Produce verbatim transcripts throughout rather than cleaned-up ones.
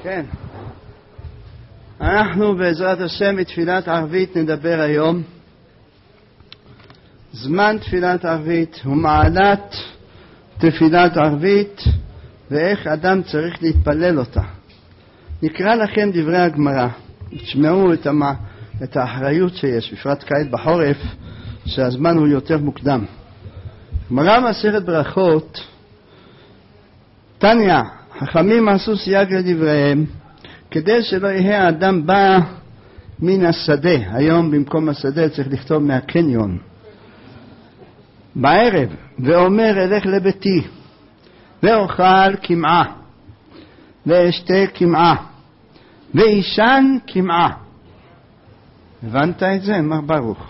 כן. אנחנו בעזרת השם בתפילת ערבית נדבר היום. זמן תפילת ערבית ומעלת תפילת ערבית ואיך אדם צריך להתפלל אותה. נקרא לכם דברי הגמרא, תשמעו את, המ... את האחריות שיש, בפרט כעת בחורף שהזמן הוא יותר מוקדם. גמרא מסכת ברכות, תניא, חכמים עשו סייג לדבריהם כדי שלא יהיה האדם בא מן השדה. היום במקום השדה צריך לכתוב מהקניון. בערב ואומר אלך לביתי ואוכל כמעה ואשתה כמעה ואישן כמעה. הבנת את זה? מר ברוך.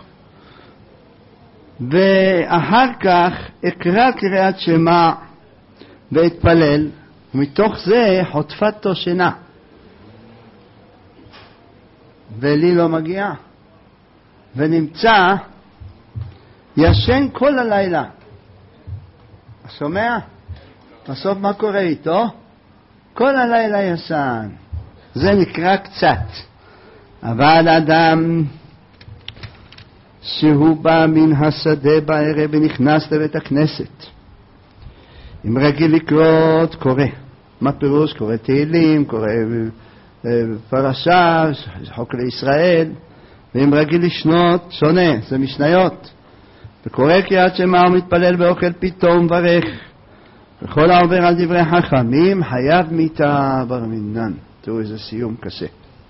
ואחר כך אקרא קריאת שמע ואתפלל, ומתוך זה חוטפתו שינה ולי לא מגיע, ונמצא ישן כל הלילה. שומע? בסוף מה קורה איתו? כל הלילה ישן. זה נקרא קצת. אבל אדם שהוא בא מן השדה בערב ונכנס לבית הכנסת, אם רגיל לקרות, קורא. מה פירוש? קורא תהילים, קורא פרשה, חוק לישראל. ואם רגיל לשנות, שונה, זה משניות. וקורא קריאת שמע ומתפלל ואוכל פתאום ברך. וכל העובר על דברי חכמים חייב מיתה בר מינן. תראו איזה סיום קשה.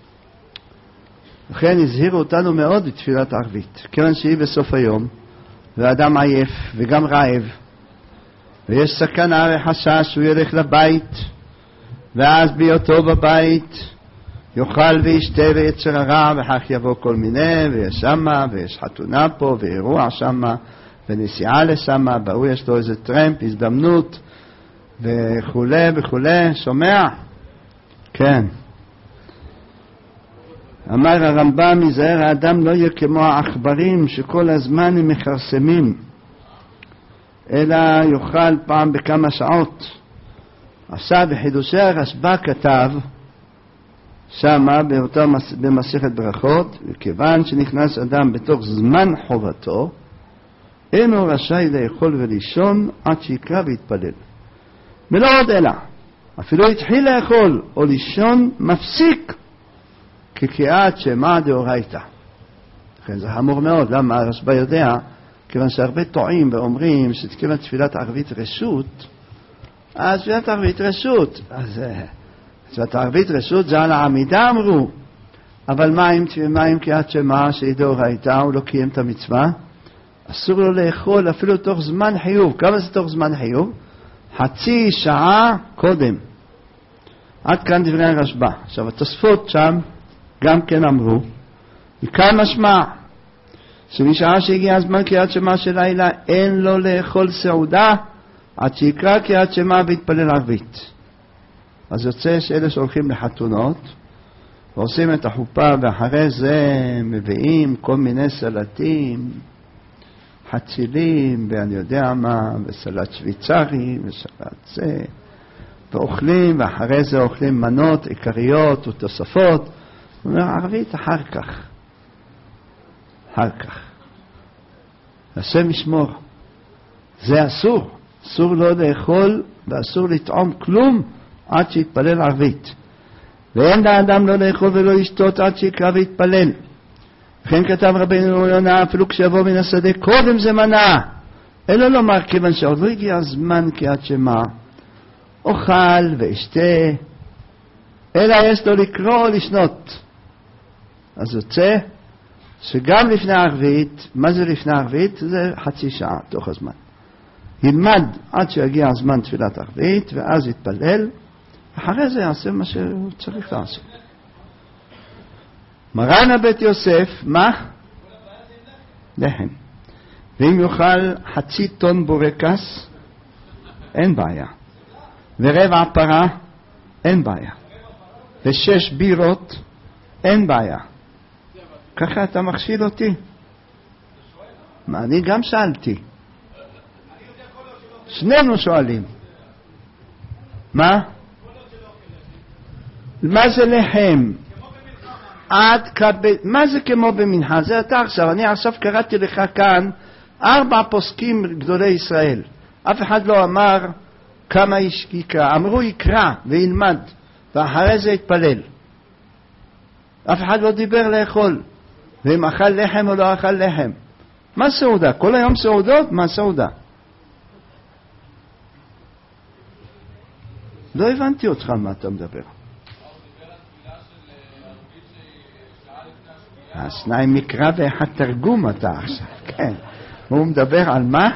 לכן הזהירו אותנו מאוד בתפילת ערבית, כיוון שהיא בסוף היום ואדם עייף וגם רעב ויש סכנה וחשש שהוא ילך לבית, ואז בהיותו בבית יאכל וישתה ויצר הרע, וכך יבוא כל מיני, ויש שמה ויש חתונה פה ואירוע שמה ונסיעה לשמה, והוא יש לו איזה טרמפ, הזדמנות וכו' וכו'. שומע? כן. אמר הרמב"ם, מזהר האדם לא יהיה כמו העכברים שכל הזמן הם מכרסמים, אלא יאכל פעם בכמה שעות. עשה בחידושי הרשב"א כתב שמה באותה במסכת ברכות, וכיוון שנכנס אדם בתוך זמן חובתו, אינו רשאי לאכול ולישון עד שיקרא ויתפלל. ולא עוד אלא, אפילו התחיל לאכול או לישון מפסיק כקריאת שמע דאורייתא. לכן זה חמור מאוד. למה? הרשב"א יודע, כיוון שהרבה טועים ואומרים שכיוון תפילת ערבית רשות, אז תפילת ערבית רשות. אז תפילת ערבית רשות זה על העמידה אמרו. אבל מה אם, מה אם קריאת שמע שהיא דאורייתא, הוא לא קיים את המצווה? אסור לו לאכול אפילו תוך זמן חיוב. כמה זה תוך זמן חיוב? חצי שעה קודם. עד כאן דברי הרשב"א. עכשיו התוספות שם גם כן אמרו, מכאן משמע שבשעה שהגיע הזמן קריאת שמע של לילה אין לו לאכול סעודה עד שיקרא קריאת שמע ויתפלל ערבית. אז יוצא שאלה שהולכים לחתונות ועושים את החופה, ואחרי זה מביאים כל מיני סלטים, חצילים ואני יודע מה, וסלט שוויצרי וסלט זה, ואוכלים, ואחרי זה אוכלים מנות עיקריות ותוספות. הוא אומר ערבית אחר כך, אחר כך. השם ישמור. זה אסור. אסור לא לאכול ואסור לטעום כלום עד שיתפלל ערבית. ואין לאדם לא לאכול ולא לשתות עד שיקרא ויתפלל. וכן כתב רבינו יונה, אפילו כשיבוא מן השדה קודם זה מנע. אלא לומר כיוון שעוד לא הגיע הזמן קריאת שמע, אוכל ואשתה, אלא יש לו לקרוא או לשנות. אז יוצא שגם לפני הערבית, מה זה לפני הערבית? זה חצי שעה תוך הזמן. ילמד עד שיגיע הזמן תפילת ערבית, ואז יתפלל, אחרי זה יעשה מה שהוא צריך לעשות. מרן הבית יוסף, מה? לחם. ואם יאכל חצי טון בורקס, אין בעיה. ורבע פרה, אין בעיה. ושש בירות, אין בעיה. ככה אתה מכשיל אותי? מה, אני גם שאלתי. שנינו שואלים. מה? מה זה לחם? עד כבד, מה זה כמו במנחה? זה אתה עכשיו, אני עכשיו קראתי לך כאן ארבע פוסקים גדולי ישראל. אף אחד לא אמר כמה איש יקרא, אמרו יקרא וילמד, ואחרי זה יתפלל. אף אחד לא דיבר לאכול, ואם אכל לחם או לא אכל לחם. מה סעודה? כל היום סעודות? מה סעודה? לא הבנתי אותך מה אתה מדבר. השניים מקרא ואחד תרגום אתה עכשיו, כן. הוא מדבר על מה?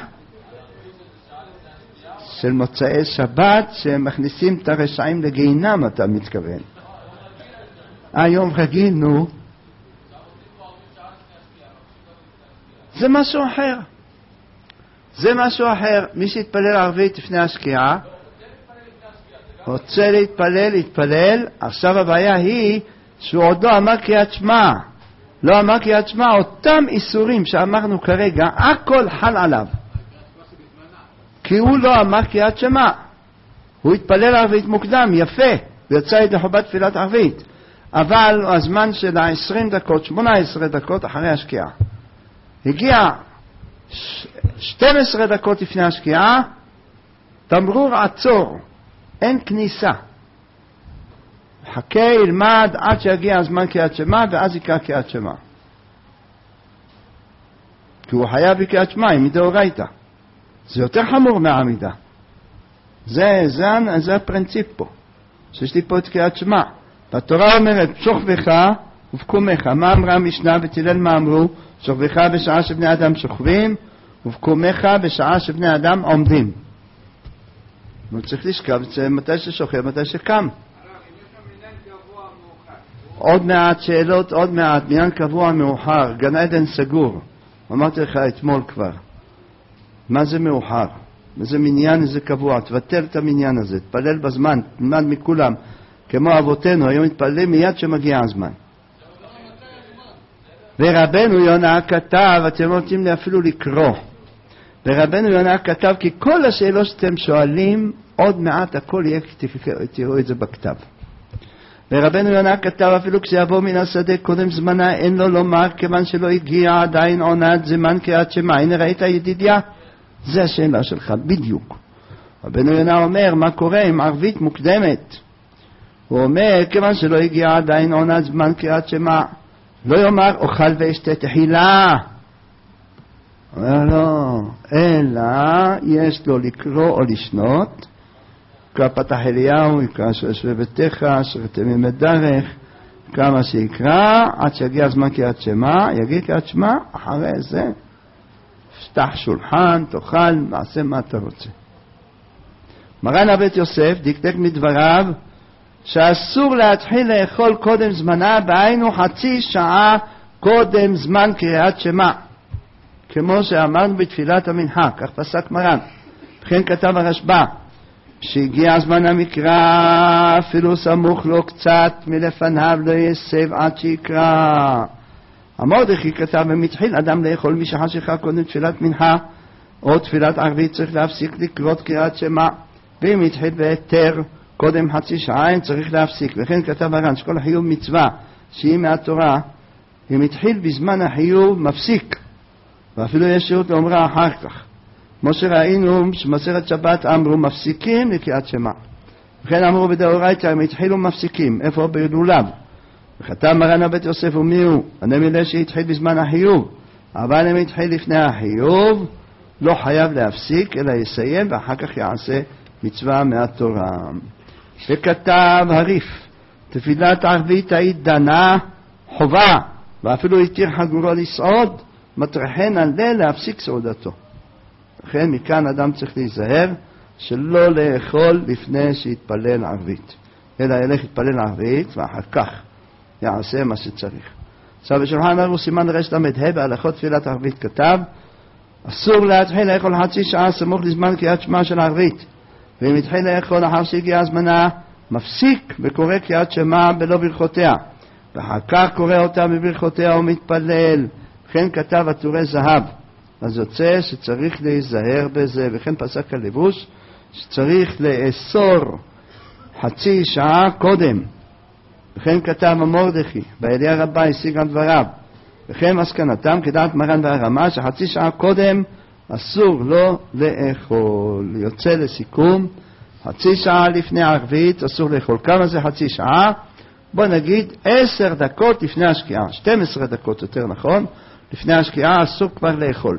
של מוצאי שבת שמכניסים את הרשעים לגיהינם, אתה מתכוון. היום רגינו. זה משהו אחר. זה משהו אחר. מי שהתפלל ערבית לפני השקיעה, רוצה להתפלל, להתפלל. עכשיו הבעיה היא שהוא עוד לא אמר קריאת שמע. לא אמר קריאת שמע, אותם איסורים שאמרנו כרגע, הכל חל עליו. כי הוא לא אמר קריאת שמע. הוא התפלל ערבית מוקדם, יפה, ויצא ידי חובת תפילת ערבית. אבל הזמן של ה-עשרים דקות, שמונה עשרה דקות אחרי השקיעה. הגיע שתים עשרה דקות לפני השקיעה, תמרור עצור, אין כניסה. חכה, ילמד עד שיגיע הזמן קריאת שמע, ואז יקרא קריאת שמע. כי הוא חייב בקריאת שמע, היא מדאורייתא. זה יותר חמור מהעמידה. זה, זה, זה הפרינציפ פה. שיש לי פה את קריאת שמע. והתורה אומרת, שוכבך ובקומך. מה אמרה המשנה ותילל מה אמרו? שוכבך בשעה שבני אדם שוכבים, ובקומך בשעה שבני אדם עומדים. הוא צריך לשכב מתי ששוכב, מתי שקם. עוד מעט שאלות, עוד מעט, מניין קבוע מאוחר, גן עדן סגור. אמרתי לך אתמול כבר. מה זה מאוחר? זה מניין, זה קבוע. תבטל את המניין הזה, תפלל בזמן, תלמד מכולם. כמו אבותינו, היום מתפללים מיד שמגיע הזמן. ורבנו יונה כתב, אתם רוצים לי אפילו לקרוא. ורבנו יונה כתב, כי כל השאלות שאתם שואלים, עוד מעט הכל יהיה, תראו את זה בכתב. ורבנו יונה כתב, אפילו כשיבוא מן השדה קודם זמנה, אין לו לומר, כיוון שלא הגיע עדיין עונת זמן קריאת שמע. הנה ראית ידידיה? זה השאלה שלך, בדיוק. רבנו יונה אומר, מה קורה עם ערבית מוקדמת? הוא אומר, כיוון שלא הגיע עדיין עונת זמן קריאת שמע, לא יאמר, אוכל ואשתה תחילה. אומר לו, אלא יש לו לקרוא או לשנות, יקרא פתח אליהו, יקרא שושבי ביתך, שרתם ימי דרך, כמה שיקרא, עד שיגיע הזמן קריאת שמע, יגיע קריאת שמע, אחרי זה, פתח שולחן, תאכל, מעשה מה אתה רוצה. מרן הבית יוסף דקדק מדבריו, שאסור להתחיל לאכול קודם זמנה, בהיינו חצי שעה קודם זמן קריאת שמע, כמו שאמרנו בתפילת המנחה, כך פסק מרן. וכן כתב הרשב"א, שהגיע הזמן המקרא, אפילו סמוך לו קצת מלפניו לא יסב עד שיקרא. המרדכי כתב, ומתחיל אדם לאכול משחשך קודם תפילת מנחה או תפילת ערבית, צריך להפסיק לקרוא קריאת שמע, ואם התחיל בהיתר קודם חצי שעה, אין צריך להפסיק. וכן כתב הר"ן, שכל החיוב מצווה שהיא מהתורה, אם התחיל בזמן החיוב מפסיק, ואפילו יש שירות לאומרה אחר כך. כמו שראינו שמסכת שבת אמרו מפסיקים לקריאת שמע. וכן אמרו בדאורייתא, אם התחילו מפסיקים. איפה? בלולב. וכתב מרן הבית יוסף ומי הוא? הנמילה שהתחיל בזמן החיוב, אבל אם התחיל לפני החיוב לא חייב להפסיק אלא יסיים, ואחר כך יעשה מצווה מהתורה. וכתב הריף, תפילת ערבית היית דנה חובה, ואפילו התיר חגורו לסעוד, מטרחן על זה להפסיק סעודתו. לכן מכאן אדם צריך להיזהר שלא לאכול לפני שיתפלל ערבית, אלא ילך יתפלל ערבית ואחר כך יעשה מה שצריך. עכשיו בשולחן ערוך סימן רשת למדהה בהלכות תפילת ערבית כתב, אסור להתחיל לאכול חצי שעה סמוך לזמן קריאת שמע של ערבית, ואם התחיל לאכול אחר שהגיע הזמנה מפסיק וקורא קריאת שמע בלא ברכותיה, ואחר כך קורא אותה בברכותיה ומתפלל. וכן כתב עטורי זהב. אז יוצא שצריך להיזהר בזה. וכן פסק הלבוש שצריך לאסור חצי שעה קודם וכן כתב המורדכי, בעלי רבה השיג על דבריו, וכן מסקנתם כדעת מרן והרמה, שחצי שעה קודם אסור לו לאכול. יוצא לסיכום, חצי שעה לפני הערבית אסור לאכול. כמה זה חצי שעה? בוא נגיד עשר דקות לפני השקיעה, שתים עשרה דקות יותר נכון, לפני השקיעה אסור כבר לאכול.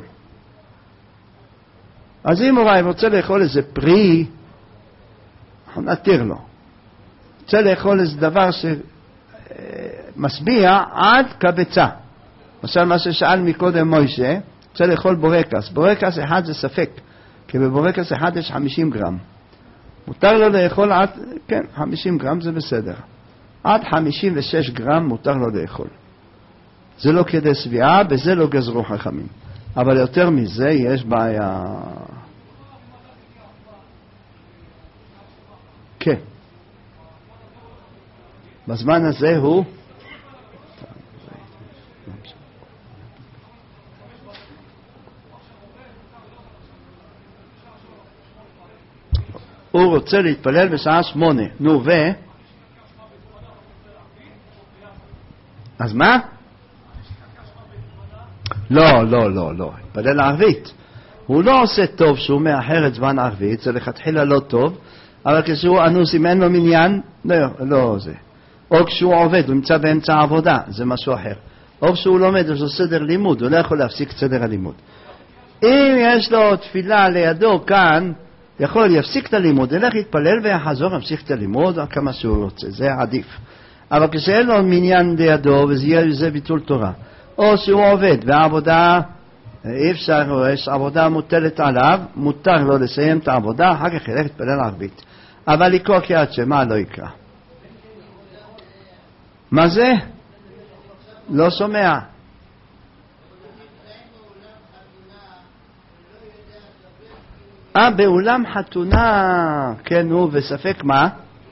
אז אם הוא רוצה לאכול איזה פרי, נתיר לו. רוצה לאכול איזה דבר שמשביע עד קבצה. למשל מה ששאל מקודם מוישה, רוצה לאכול בורקס. בורקס אחד זה ספק, כי בבורקס אחד יש חמישים גרם. מותר לו לאכול עד, כן, חמישים גרם זה בסדר. עד חמישים ושש גרם מותר לו לאכול. זה לא כדי סביעה, בזה לא גזרו חכמים. אבל יותר מזה יש בעיה. כן. בזמן הזה הוא הוא רוצה להתפלל בשעה שמונה. נו, ו... אז מה? לא, לא, לא, לא. התפלל ערבית. הוא לא עושה טוב שהוא מאחר את זמן ערבית, זה לכתחילה לא טוב, אבל כשהוא אנוס, אם אין לו מניין, לא, לא זה. או כשהוא עובד, הוא נמצא באמצע העבודה, זה משהו אחר. או כשהוא לומד, יש לו סדר לימוד, הוא לא יכול להפסיק את סדר הלימוד. אם יש לו תפילה לידו כאן, יכול יפסיק את הלימוד, ילך להתפלל ויחזור, יפסיק את הלימוד, כמה שהוא רוצה, זה עדיף. אבל כשאין לו מניין לידו, וזה ביטול תורה. או שהוא עובד, והעבודה, אי אפשר, יש עבודה מוטלת עליו, מותר לו לסיים את העבודה, אחר כך ילך להתפלל ערבית. אבל לקרוא קריאת שמע לא יקרא. מה זה? לא שומע. אה, באולם חתונה, כן, הוא וספק מה?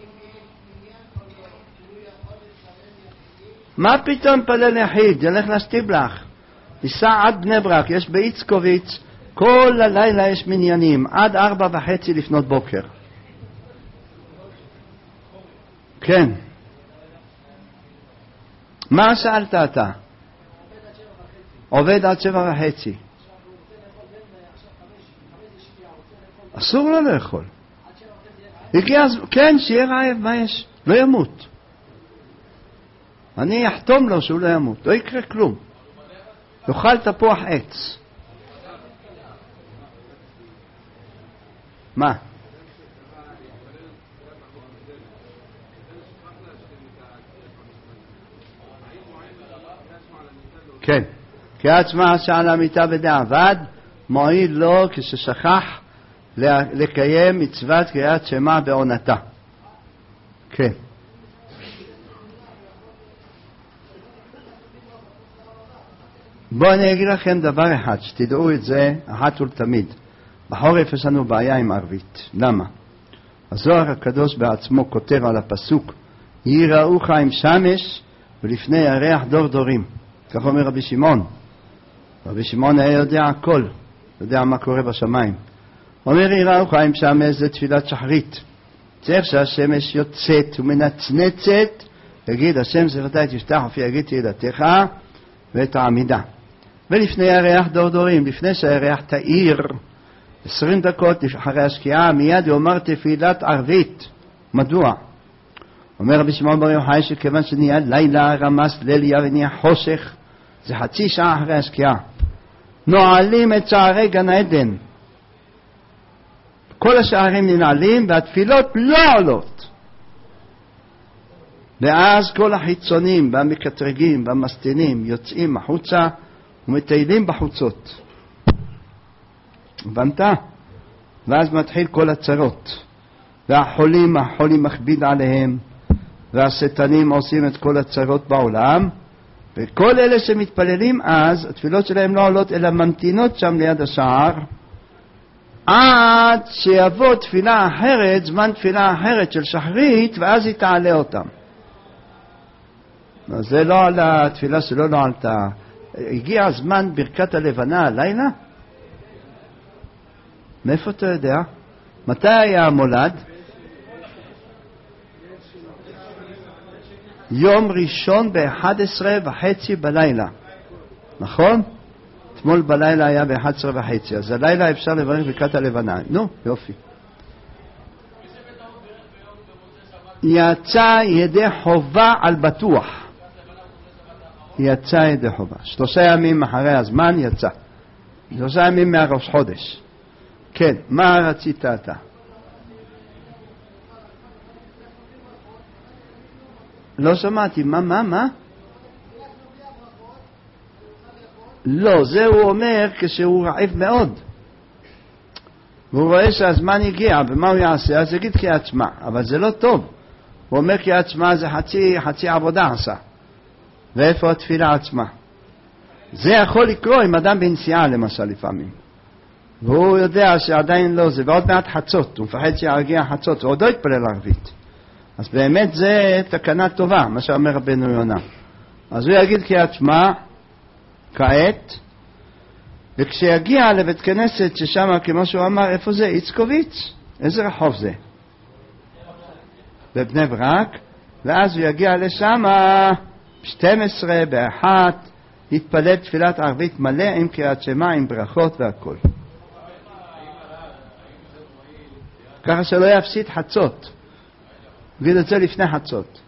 מה פתאום פלל יחיד? ילך לסטיבלח. ניסע עד בני ברק, יש באיצקוביץ, כל הלילה יש מניינים, עד ארבע וחצי לפנות בוקר. כן. מה שאלת אתה? עובד עד שבע וחצי. אסור לו לאכול. הגיע הזמן, כן, שיהיה רעב, מה יש? לא ימות. אני אחתום לו שהוא לא ימות, לא יקרה כלום. יאכל תפוח עץ. מה? כן. קריאת שמע שעל המיטה בדיעבד, מועיל לו כששכח לקיים מצוות קריאת שמע בעונתה. כן. בואו אני אגיד לכם דבר אחד, שתדעו את זה אחת ולתמיד. בחורף יש לנו בעיה עם ערבית. למה? הזוהר הקדוש בעצמו כותב על הפסוק, יראוך עם שמש ולפני ירח דור דורים. כך אומר רבי שמעון. רבי שמעון היה יודע הכל, יודע מה קורה בשמיים. אומר יראוך עם שמש זה תפילת שחרית. צריך שהשמש יוצאת ומנצנצת, יגיד השם זרעתי תפתח ופי יגיד תהילתך ואת העמידה. ולפני ירח דור דורים, לפני שהירח תאיר, עשרים דקות אחרי השקיעה, מיד יאמר תפילת ערבית. מדוע? אומר רבי שמעון בר יוחאי שכיוון שנהיה לילה רמס ליליה ונהיה חושך, זה חצי שעה אחרי השקיעה. נועלים את שערי גן עדן. כל השערים ננעלים והתפילות לא עולות. ואז כל החיצונים והמקטרגים והמסתינים יוצאים החוצה ומטיילים בחוצות. הבנת? ואז מתחיל כל הצרות. והחולים, החולים מכביד עליהם, והשטנים עושים את כל הצרות בעולם, וכל אלה שמתפללים אז, התפילות שלהם לא עולות אלא ממתינות שם ליד השער, עד שיבוא תפילה אחרת, זמן תפילה אחרת של שחרית, ואז היא תעלה אותם. זה לא על התפילה שלא לא עלתה. הגיע הזמן ברכת הלבנה הלילה? מאיפה אתה יודע? מתי היה המולד? יום ראשון ב-אחת עשרה וחצי בלילה, נכון? אתמול בלילה היה ב-אחת עשרה וחצי, אז הלילה אפשר לברך ברכת הלבנה. נו, יופי. יצא ידי חובה על בטוח. יצא ידי חובה. שלושה ימים אחרי הזמן יצא. שלושה ימים מהראש חודש. כן, מה רצית אתה? לא שמעתי, מה, מה, מה? לא, זה הוא אומר כשהוא רעב מאוד. והוא רואה שהזמן הגיע, ומה הוא יעשה? אז יגיד קריאת שמע, אבל זה לא טוב. הוא אומר קריאת שמע זה חצי, חצי עבודה עשה. ואיפה התפילה עצמה? זה יכול לקרוא עם אדם בנסיעה למשל לפעמים. והוא יודע שעדיין לא זה, ועוד מעט חצות, הוא מפחד שירגיע חצות, ועוד לא יתפלל ערבית. אז באמת זה תקנה טובה, מה שאומר רבנו יונה. אז הוא יגיד קריאת שמע, כעת, וכשיגיע לבית כנסת ששם, כמו שהוא אמר, איפה זה? איצקוביץ? איזה רחוב זה? בבני ברק, ואז הוא יגיע לשם, שתים עשרה באחת, יתפלל תפילת ערבית מלא עם קריאת שמע, עם ברכות והכל. ככה שלא יפסיד חצות. נגיד את זה לפני חצות.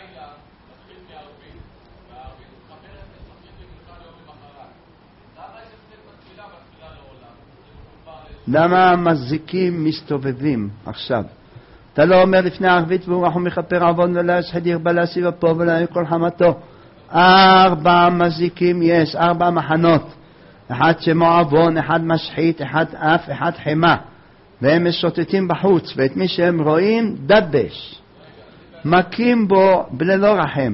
למה המזיקים מסתובבים עכשיו? אתה לא אומר לפני הערבית והוא רחום מכפר עוון ולא ישחד ירבה להסיב פה ולא יכל חמתו. ארבע מזיקים יש, ארבע מחנות. אחד שמו עוון, אחד משחית, אחד אף, אחד חמה. והם משוטטים בחוץ, ואת מי שהם רואים דבש. מכים בו בללא רחם.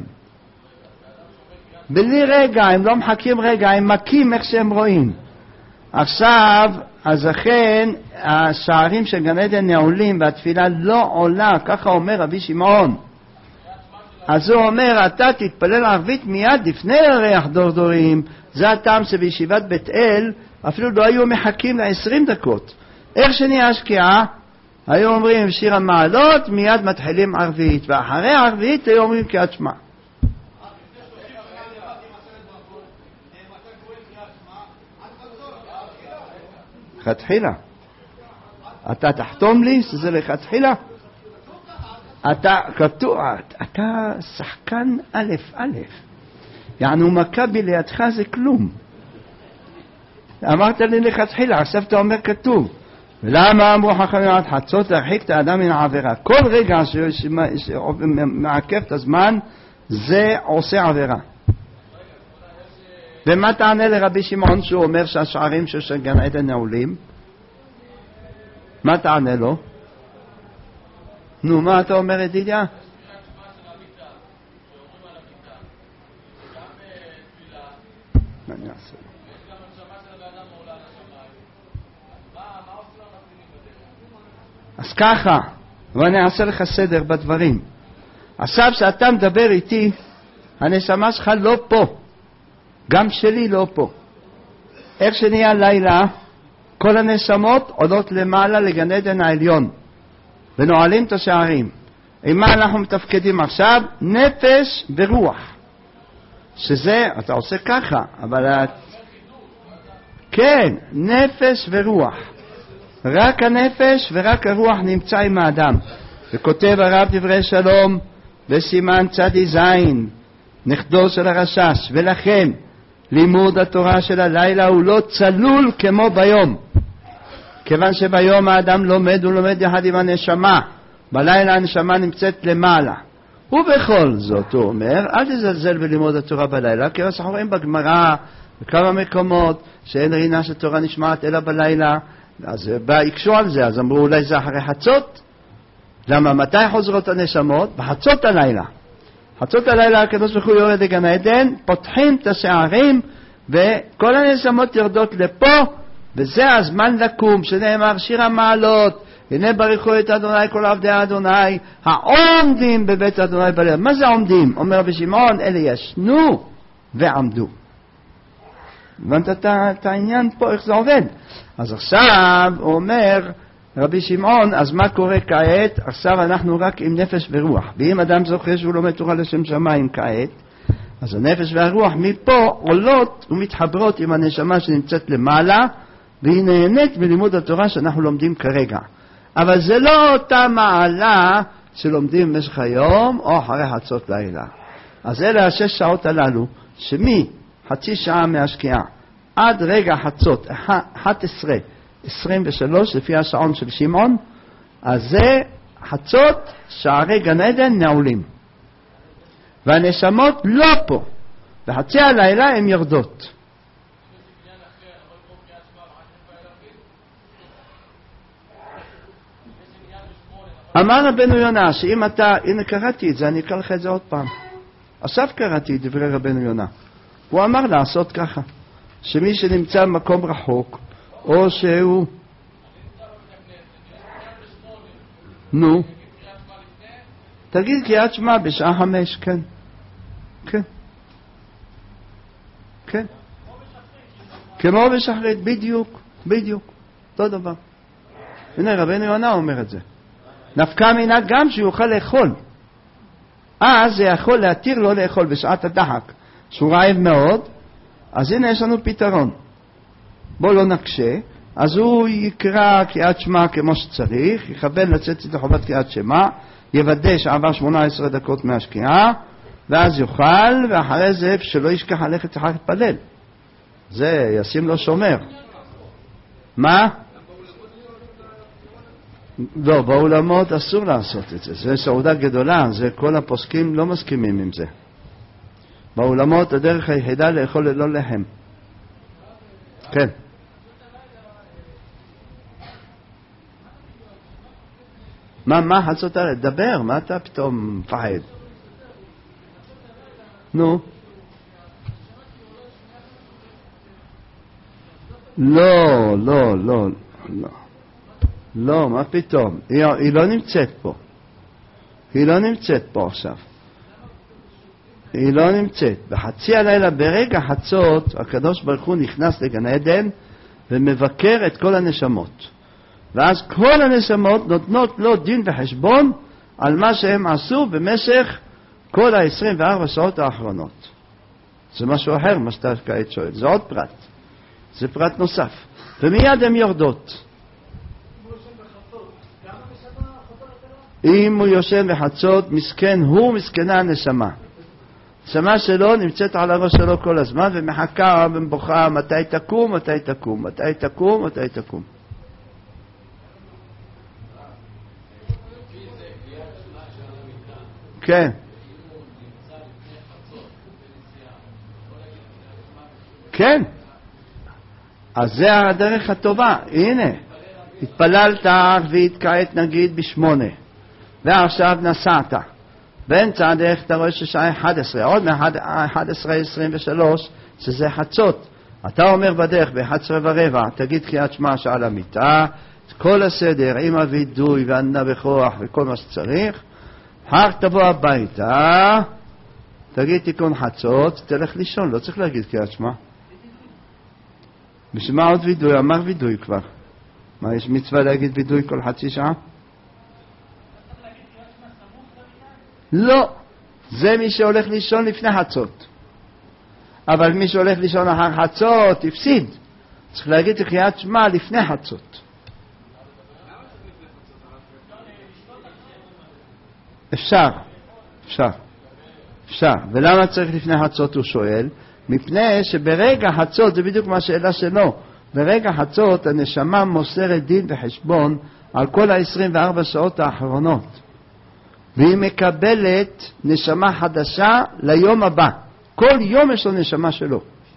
בלי רגע, הם לא מחכים רגע, הם מכים איך שהם רואים. עכשיו, אז אכן, השערים של גן עדן נעולים והתפילה לא עולה, ככה אומר רבי שמעון. אז הוא אומר, אתה תתפלל ערבית מיד לפני ירח דורדורים. זה הטעם שבישיבת בית אל אפילו לא היו מחכים ל-עשרים דקות. איך שנהיה שקיעה, היו אומרים שיר המעלות, מיד מתחילים ערבית, ואחרי ערבית היו אומרים קריאת שמע. לכתחילה. אתה תחתום לי שזה לכתחילה? אתה כתוב, אתה שחקן א' א'. יענו מכבי לידך זה כלום. אמרת לי לכתחילה, עכשיו אתה אומר כתוב. ולמה אמרו חכמים עד חצות להרחיק את האדם מן העבירה? כל רגע שמעכב את הזמן זה עושה עבירה. ומה תענה לרבי שמעון שהוא אומר שהשערים של גן עדן נעולים? מה תענה לו? נו, מה אתה אומר ידידיה? מה אני אעשה? אז ככה, ואני אעשה לך סדר בדברים. עכשיו שאתה מדבר איתי, הנשמה שלך לא פה. גם שלי לא פה. איך שנהיה לילה, כל הנשמות עולות למעלה לגן עדן העליון, ונועלים את השערים. עם מה אנחנו מתפקדים עכשיו? נפש ורוח. שזה, אתה עושה ככה, אבל... כן, נפש ורוח. רק הנפש ורק הרוח נמצא עם האדם. וכותב הרב דברי שלום בסימן צדי זין, נכדו של הרשש, ולכן לימוד התורה של הלילה הוא לא צלול כמו ביום. כיוון שביום האדם לומד, הוא לומד יחד עם הנשמה. בלילה הנשמה נמצאת למעלה. ובכל זאת הוא אומר, אל תזלזל בלימוד התורה בלילה, כי אנחנו רואים בגמרא, בכמה מקומות, שאין רינה של תורה נשמעת אלא בלילה, אז יקשו על זה, אז אמרו אולי זה אחרי חצות. למה? מתי חוזרות הנשמות? בחצות הלילה. חצות הלילה הקדוש ברוך הוא יורד לגן עדן, פותחים את השערים, וכל הנשמות יורדות לפה, וזה הזמן לקום, שנאמר שיר המעלות, הנה ברכו את אדוני כל עבדי אדוני, העומדים בבית אדוני בלילה. מה זה עומדים? אומר רבי שמעון, אלה ישנו ועמדו. הבנת את העניין פה, איך זה עובד? אז עכשיו הוא אומר, רבי שמעון, אז מה קורה כעת? עכשיו אנחנו רק עם נפש ורוח. ואם אדם זוכר שהוא לומד תורה לשם שמיים כעת, אז הנפש והרוח מפה עולות ומתחברות עם הנשמה שנמצאת למעלה, והיא נהנית מלימוד התורה שאנחנו לומדים כרגע. אבל זה לא אותה מעלה שלומדים במשך היום או אחרי חצות לילה. אז אלה השש שעות הללו, שמי חצי שעה מהשקיעה עד רגע חצות, אחת עשרה עשרים ושלוש לפי השעון של שמעון, אז זה חצות שערי גן עדן נעולים. והנשמות לא פה. בחצי הלילה הן יורדות. אמר רבנו יונה שאם אתה, הנה קראתי את זה, אני אקרא לך את זה עוד פעם. עכשיו קראתי את דברי רבנו יונה. הוא אמר לעשות ככה, שמי שנמצא במקום רחוק, או שהוא... נו. תגיד קריאת שמע בשעה חמש, כן. כן. כן. כמו בשחרית, בדיוק, בדיוק. אותו דבר. הנה רבנו יונה אומר את זה. נפקא מינה גם שיוכל לאכול. אז זה יכול להתיר לו לאכול בשעת הדחק. שהוא רעב מאוד, אז הנה יש לנו פתרון. בוא לא נקשה. אז הוא יקרא קריאת שמע כמו שצריך, יכוון לצאת את חובת קריאת שמע, יוודא שעבר שמונה עשרה דקות מהשקיעה, ואז יאכל, ואחרי זה שלא ישכח ללכת אחר להתפלל. זה ישים לו שומר. מה? לא, באולמות אסור לעשות את זה. זה סעודה גדולה, זה כל הפוסקים לא מסכימים עם זה. באולמות הדרך היחידה לאכול ללא לחם. כן. מה, מה חצות הלילה? דבר, מה אתה פתאום מפחד? נו. לא, לא, לא, לא. לא, מה פתאום? היא, היא לא נמצאת פה. היא לא נמצאת פה עכשיו. היא לא נמצאת. בחצי הלילה, ברגע חצות, הקדוש ברוך הוא נכנס לגן עדן ומבקר את כל הנשמות. ואז כל הנשמות נותנות לו דין וחשבון על מה שהם עשו במשך כל ה-עשרים וארבע שעות האחרונות. זה משהו אחר, מה שאתה כעת שואל. זה עוד פרט. זה פרט נוסף. ומיד הן יורדות. אם הוא יושן בחצות, מסכן הוא, מסכנה הנשמה. הנשמה שלו נמצאת על הראש שלו כל הזמן ומחכה ובוכה, מתי תקום, מתי תקום, מתי תקום, מתי תקום. כן. כן. אז זה הדרך הטובה. הנה, התפללת ערבית כעת נגיד בשמונה, ועכשיו נסעת. באמצע הדרך אתה רואה ששעה אחת עשרה, עוד מ-אחת עשרה עשרים ושלוש, שזה חצות. אתה אומר בדרך ב-אחת עשרה ורבע, תגיד קריאת שמע שעה למיטה, את כל הסדר עם הוידוי ועננה בכוח וכל מה שצריך. אחר תבוא הביתה, תגיד תיקון חצות, תלך לישון, לא צריך להגיד קריאת שמע. בשביל מה עוד וידוי? אמר וידוי כבר. מה, יש מצווה להגיד וידוי כל חצי שעה? לא, זה מי שהולך לישון לפני חצות. אבל מי שהולך לישון אחר חצות, הפסיד. צריך להגיד קריאת שמע לפני חצות. אפשר, אפשר, אפשר. ולמה צריך לפני חצות, הוא שואל? מפני שברגע חצות, זה בדיוק מה השאלה שלו, ברגע חצות הנשמה מוסרת דין וחשבון על כל ה-עשרים וארבע שעות האחרונות. והיא מקבלת נשמה חדשה ליום הבא. כל יום יש לו נשמה שלו.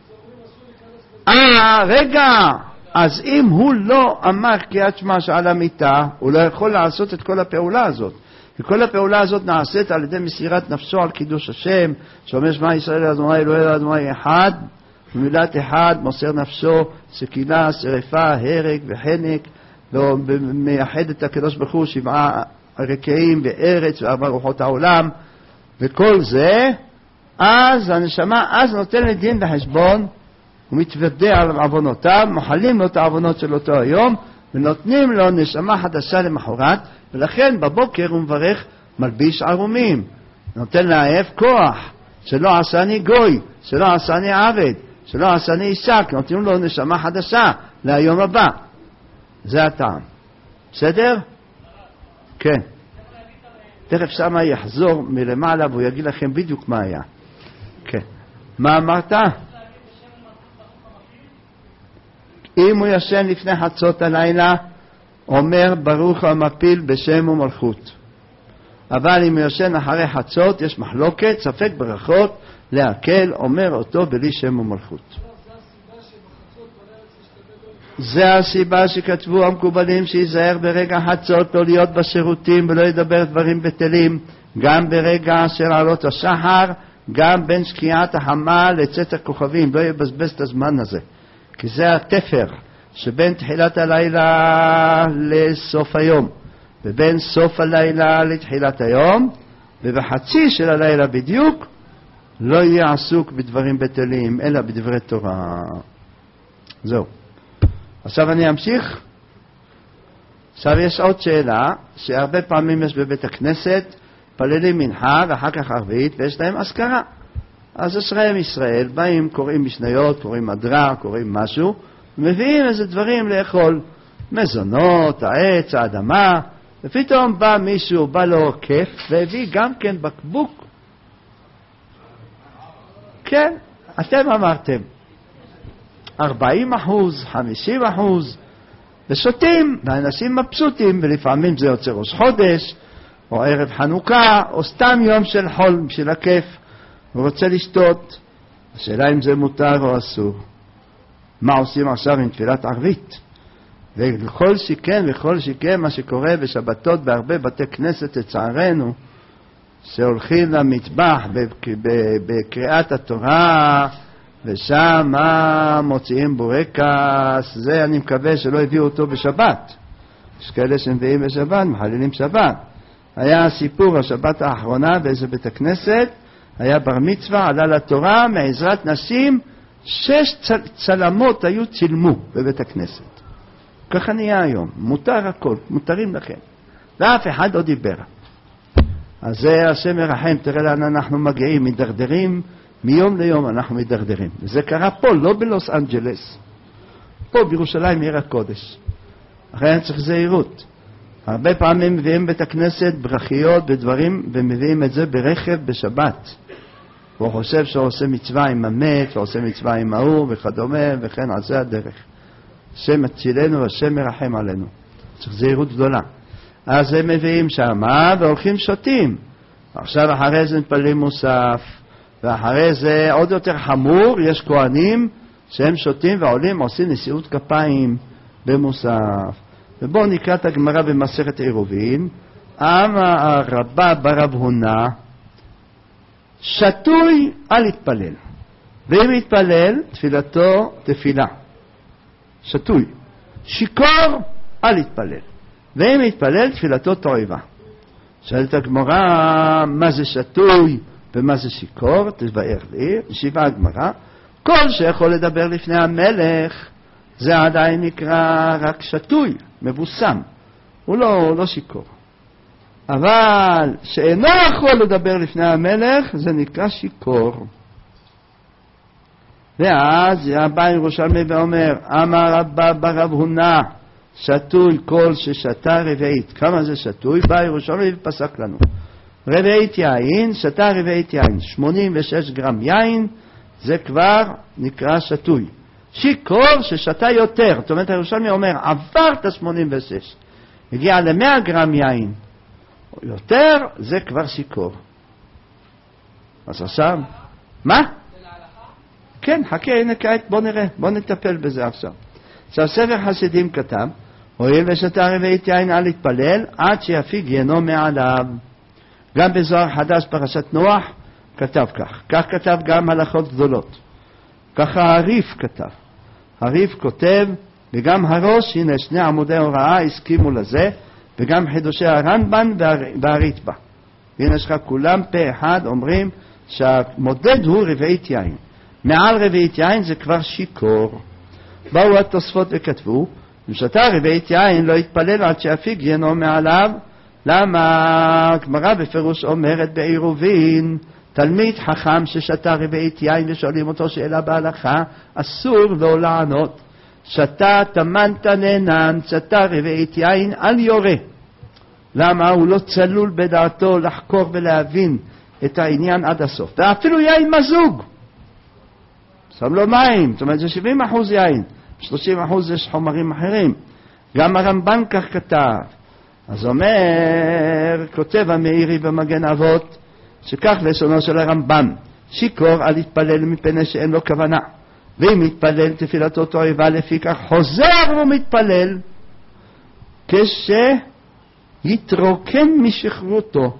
אה, רגע, אז אם הוא לא אמר קריאת שמע שעל המיטה, הוא לא יכול לעשות את כל הפעולה הזאת. וכל הפעולה הזאת נעשית על ידי מסירת נפשו על קידוש השם, שאומר שמע ישראל אדוני אלוהינו אדוני אחד, ומילת אחד מוסר נפשו, סקילה, שריפה, הרג וחנק, ומייחד את הקדוש ברוך הוא שבעה רקעים בארץ וארבע רוחות העולם, וכל זה, אז הנשמה אז נותנת דין וחשבון, הוא מתוודע על עוונותיו, מחלים לו את העוונות של אותו היום, ונותנים לו נשמה חדשה למחרת, ולכן בבוקר הוא מברך מלביש ערומים, נותן לעייף כוח, שלא עשני גוי, שלא עשני עבד, שלא עשני עסק, נותנים לו נשמה חדשה להיום הבא. זה הטעם. בסדר? כן. תכף שמה יחזור מלמעלה והוא יגיד לכם בדיוק מה היה. כן. מה אמרת? אם הוא ישן לפני חצות הלילה, אומר ברוך המפיל בשם ומלכות. אבל אם הוא ישן אחרי חצות, יש מחלוקת, ספק ברכות, להקל, אומר אותו בלי שם ומלכות. זה הסיבה שכתבו המקובלים שיזהר ברגע חצות לא להיות בשירותים ולא ידבר דברים בטלים, גם ברגע של עלות השחר, גם בין שקיעת החמה לצאת הכוכבים, לא יבזבז את הזמן הזה, כי זה התפר שבין תחילת הלילה לסוף היום, ובין סוף הלילה לתחילת היום, ובחצי של הלילה בדיוק לא יהיה עסוק בדברים בטלים אלא בדברי תורה. זהו. עכשיו אני אמשיך. עכשיו יש עוד שאלה שהרבה פעמים יש בבית הכנסת פללים מנחה ואחר כך ערבית ויש להם אזכרה. אז אשריהם ישראל באים, קוראים משניות, קוראים מדרה, קוראים משהו, מביאים איזה דברים לאכול, מזונות, העץ, האדמה, ופתאום בא מישהו, בא לו כיף והביא גם כן בקבוק. כן, אתם אמרתם ארבעים אחוז, חמישים אחוז, ושותים, והאנשים מבסוטים, ולפעמים זה יוצא ראש חודש, או ערב חנוכה, או סתם יום של חול, בשביל הכיף, הוא רוצה לשתות. השאלה אם זה מותר או אסור. מה עושים עכשיו עם תפילת ערבית? וכל שכן וכל שכן מה שקורה בשבתות בהרבה בתי כנסת לצערנו, שהולכים למטבח בקריאת התורה, ושם מוציאים בורקס, זה אני מקווה שלא הביאו אותו בשבת. יש כאלה שמביאים בשבת, מחללים שבת. היה סיפור השבת האחרונה באיזה בית הכנסת, היה בר מצווה, עלה לתורה, מעזרת נשים, שש צל, צלמות היו צילמו בבית הכנסת. ככה נהיה היום, מותר הכל, מותרים לכם. ואף אחד לא דיבר. אז זה השם ירחם, תראה לאן אנחנו מגיעים, מדרדרים, מיום ליום אנחנו מדרדרים. וזה קרה פה, לא בלוס אנג'לס. פה בירושלים עיר הקודש. אחרי צריך זהירות. הרבה פעמים מביאים בית הכנסת ברכיות ודברים, ומביאים את זה ברכב בשבת. והוא חושב שהוא עושה מצווה עם המת, והוא עושה מצווה עם ההוא וכדומה, וכן על זה הדרך. השם מצילנו והשם מרחם עלינו. צריך זהירות גדולה. אז הם מביאים שמה והולכים שותים. עכשיו אחרי זה נפלים מוסף. ואחרי זה עוד יותר חמור, יש כהנים שהם שותים ועולים, עושים נשיאות כפיים במוסף. ובואו נקרא את הגמרא במסכת עירובין. אמר רבא ברב הונא, שתוי אל יתפלל, ואם יתפלל תפילתו תפילה. שתוי. שיכור אל יתפלל, ואם יתפלל תפילתו תועבה. שואלת הגמרא, מה זה שתוי ומה זה שיכור? תבאר לי. משיבה הגמרא, כל שיכול לדבר לפני המלך זה עדיין נקרא רק שתוי, מבוסם, הוא לא, לא שיכור. אבל שאינו יכול לדבר לפני המלך זה נקרא שיכור. ואז בא ירושלמי ואומר, אמר רבא ברב הונא, שתוי כל ששתה רבעית. כמה זה שתוי? בא ירושלמי ופסק לנו. רבעית יין, שתה רבעית יין, שמונים ושש גרם יין, זה כבר נקרא שתוי. שיכור ששתה יותר, זאת אומרת הירושלמי אומר, עבר את ה-שמונים ושש, הגיע ל-מאה גרם יין, או יותר, זה כבר שיכור. אז עכשיו, מה? כן, חכה, הנה כעת, בוא נראה, בוא נטפל בזה עכשיו. עכשיו ספר חסידים כתב, הואיל ושתה רבעית יין אל יתפלל, עד שיפיג ינו מעליו. גם בזוהר חדש פרשת נוח כתב כך. כך כתב גם הלכות גדולות. ככה הריף כתב. הריף כותב, וגם הראש, הנה שני עמודי הוראה הסכימו לזה, וגם חידושי הרמב"ן והריטב"א. והנה שלך כולם פה אחד אומרים שהמודד הוא רבעית יין. מעל רבעית יין זה כבר שיכור. באו התוספות וכתבו, אם שתה רביעית יין לא יתפלל עד שיפיג ינו מעליו. למה? הגמרא בפירוש אומרת בעירובין, תלמיד חכם ששתה רביעית יין ושואלים אותו שאלה בהלכה, אסור לא לענות. שתה תמנת נהנן, שתה רביעית יין, אל יורה. למה? הוא לא צלול בדעתו לחקור ולהבין את העניין עד הסוף. ואפילו יין מזוג, שם לו מים, זאת אומרת זה שבעים אחוז יין, שלושים אחוז יש חומרים אחרים. גם הרמב"ן כך כתב. אז אומר, כותב המאירי במגן אבות, שכך לשונו של הרמב"ן, שיקור אל יתפלל מפני שאין לו כוונה, ואם יתפלל תפילתו תועבה, לפי כך חוזר ומתפלל כשיתרוקן משכרותו.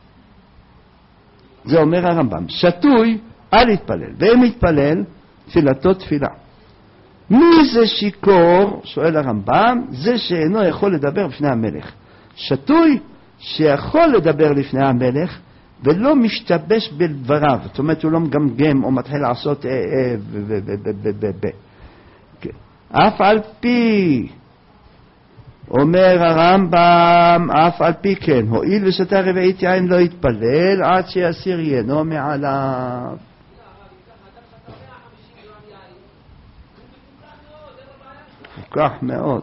זה אומר הרמב"ם, שתוי אל יתפלל, ואם יתפלל תפילתו תפילה. מי זה שיקור? שואל הרמב"ם, זה שאינו יכול לדבר בפני המלך. שתוי שיכול לדבר לפני המלך ולא משתבש בדבריו, זאת אומרת הוא לא מגמגם או מתחיל לעשות אה אה ו... אף על פי, אומר הרמב"ם, אף על פי כן, הואיל ושתה רביעית יין לא יתפלל עד שיסיר ינו מעליו. כך מאוד.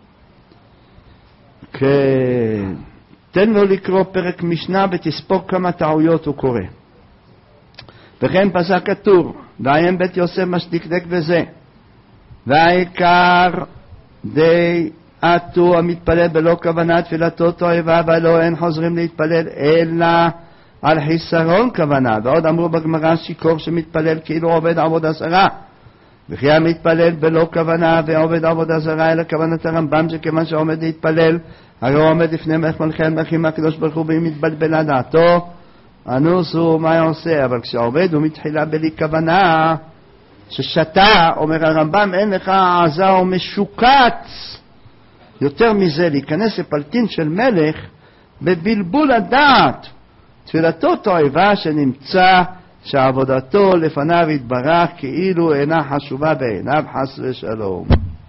כן, תן לו לקרוא פרק משנה ותספוק כמה טעויות הוא קורא. וכן פסק הטור, ועיין בית יוסף משדקדק בזה, והעיקר די עטו המתפלל בלא כוונה תפילתו תועבה, ולא אין חוזרים להתפלל אלא על חיסרון כוונה. ועוד אמרו בגמרא, שיקור שמתפלל כאילו עובד עבודה זרה, וכי המתפלל בלא כוונה ועובד עבודה זרה, אלא כוונת הרמב"ם שכיוון שעומד להתפלל, הרי הוא עומד לפני מלך מלכי המלכים הקדוש ברוך הוא, ואם מתבלבלה דעתו, אנוס הוא מה עושה. אבל כשעובד הוא מתחילה בלי כוונה, ששתה, אומר הרמב"ם, אין לך עזה או משוקץ. יותר מזה, להיכנס לפלטין של מלך בבלבול הדעת. תפילתו תועבה שנמצא שעבודתו לפניו יתברך כאילו אינה חשובה בעיניו, חס ושלום.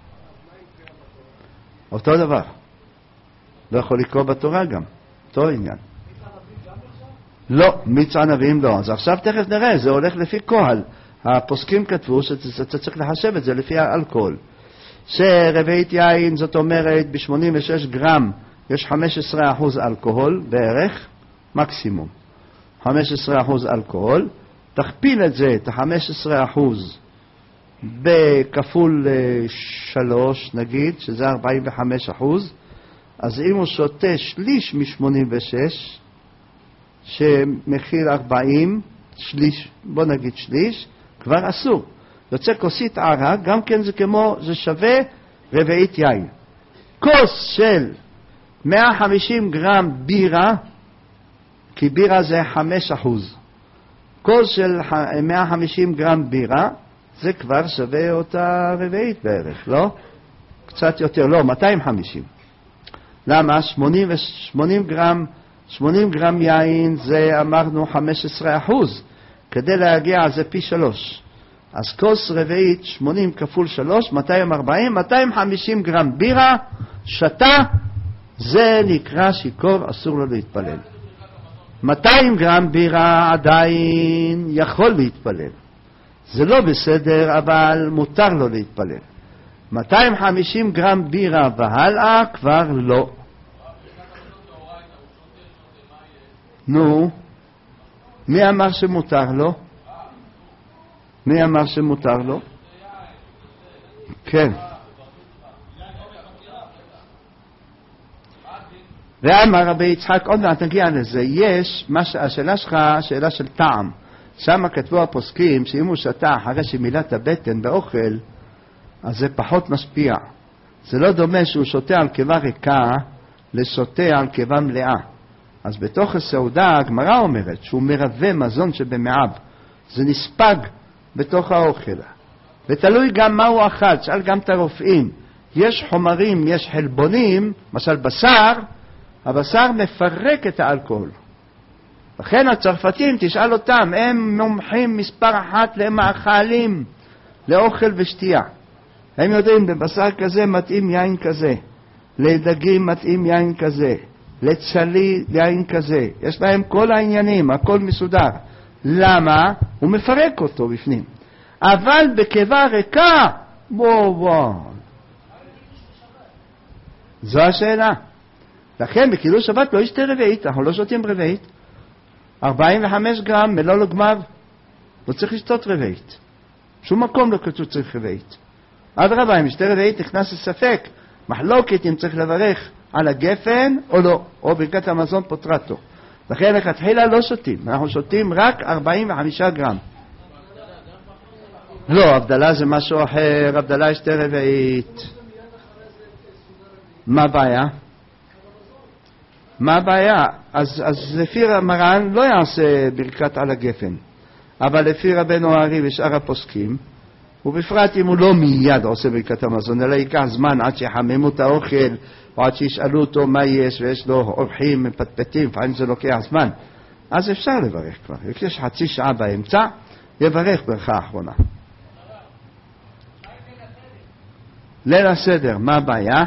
אותו דבר. לא יכול לקרוא בתורה גם. אותו עניין. לא, מיץ ענבים לא. אז עכשיו תכף נראה, זה הולך לפי כהל. הפוסקים כתבו שאתה צריך לחשב את זה לפי האלכוהול. שרביעית יין, זאת אומרת, ב-שמונים ושש גרם יש חמישה עשר אחוז אלכוהול בערך, מקסימום. חמישה עשר אחוז אלכוהול. תכפיל את זה, את ה-חמישה עשר אחוז בכפול שלוש, נגיד, שזה ארבעים וחמישה אחוז, אז אם הוא שותה שליש מ-שמונים ושש, שמכיל ארבעים, שליש, בוא נגיד שליש, כבר אסור. יוצא כוסית ערה, גם כן זה כמו, זה שווה רביעית יין. כוס של מאה וחמישים גרם בירה, כי בירה זה חמישה אחוז. כוס של מאה וחמישים גרם בירה, זה כבר שווה אותה רביעית בערך, לא? קצת יותר, לא, מאתיים וחמישים. למה? שמונים, שמונים גרם, שמונים גרם יין זה אמרנו חמישה עשר אחוז, כדי להגיע זה פי שלוש. אז כוס רביעית, שמונים כפול שלוש, מאתיים וארבעים, מאתיים וחמישים גרם בירה, שתה, זה נקרא שיקור, אסור לו להתפלל. מאתיים גרם בירה עדיין יכול להתפלל. זה לא בסדר, אבל מותר לו להתפלל. מאתיים וחמישים גרם בירה והלאה כבר לא. נו, מי אמר שמותר לו? מי אמר שמותר לו? כן. ואמר רבי יצחק, עוד מעט נגיע לזה, יש, השאלה שלך, שאלה של טעם. שם כתבו הפוסקים שאם הוא שתה אחרי שמילת הבטן באוכל, אז זה פחות משפיע. זה לא דומה שהוא שותה על קיבה ריקה לשותה על קיבה מלאה. אז בתוך הסעודה הגמרא אומרת שהוא מרווה מזון שבמעב. זה נספג בתוך האוכל. ותלוי גם מה הוא אכל, שאל גם את הרופאים. יש חומרים, יש חלבונים, למשל בשר, הבשר מפרק את האלכוהול. לכן הצרפתים, תשאל אותם, הם מומחים מספר אחת למאכלים, לאוכל ושתייה. הם יודעים, בבשר כזה מתאים יין כזה, לדגים מתאים יין כזה, לצלי יין כזה. יש להם כל העניינים, הכל מסודר. למה? הוא מפרק אותו בפנים. אבל בקיבה ריקה, בוא בוא. זו השאלה. לכן בקידוש שבת לא ישתה רביעית, אנחנו לא שותים רביעית. ארבעים וחמש גרם מלוא לגמר, לא צריך לשתות רביעית. שום מקום לא כתוב צריך רביעית. עד רבה, אם ישתה רביעית נכנס לספק, מחלוקת אם צריך לברך על הגפן או לא, או ברכת המזון פוטרתו. לכן לכתחילה לא שותים, אנחנו שותים רק ארבעים וחמישה גרם. לא, הבדלה זה משהו אחר, הבדלה ישתה רביעית. מה הבעיה? מה הבעיה? אז, אז לפי מרן לא יעשה ברכת על הגפן, אבל לפי רבנו הארי ושאר הפוסקים, ובפרט אם הוא לא מיד עושה ברכת המזון, אלא ייקח זמן עד שיחממו את האוכל, או עד שישאלו אותו מה יש, ויש לו אורחים מפטפטים, לפעמים זה לוקח זמן, אז אפשר לברך כבר. יש חצי שעה באמצע, יברך ברכה האחרונה. ליל הסדר, מה הבעיה?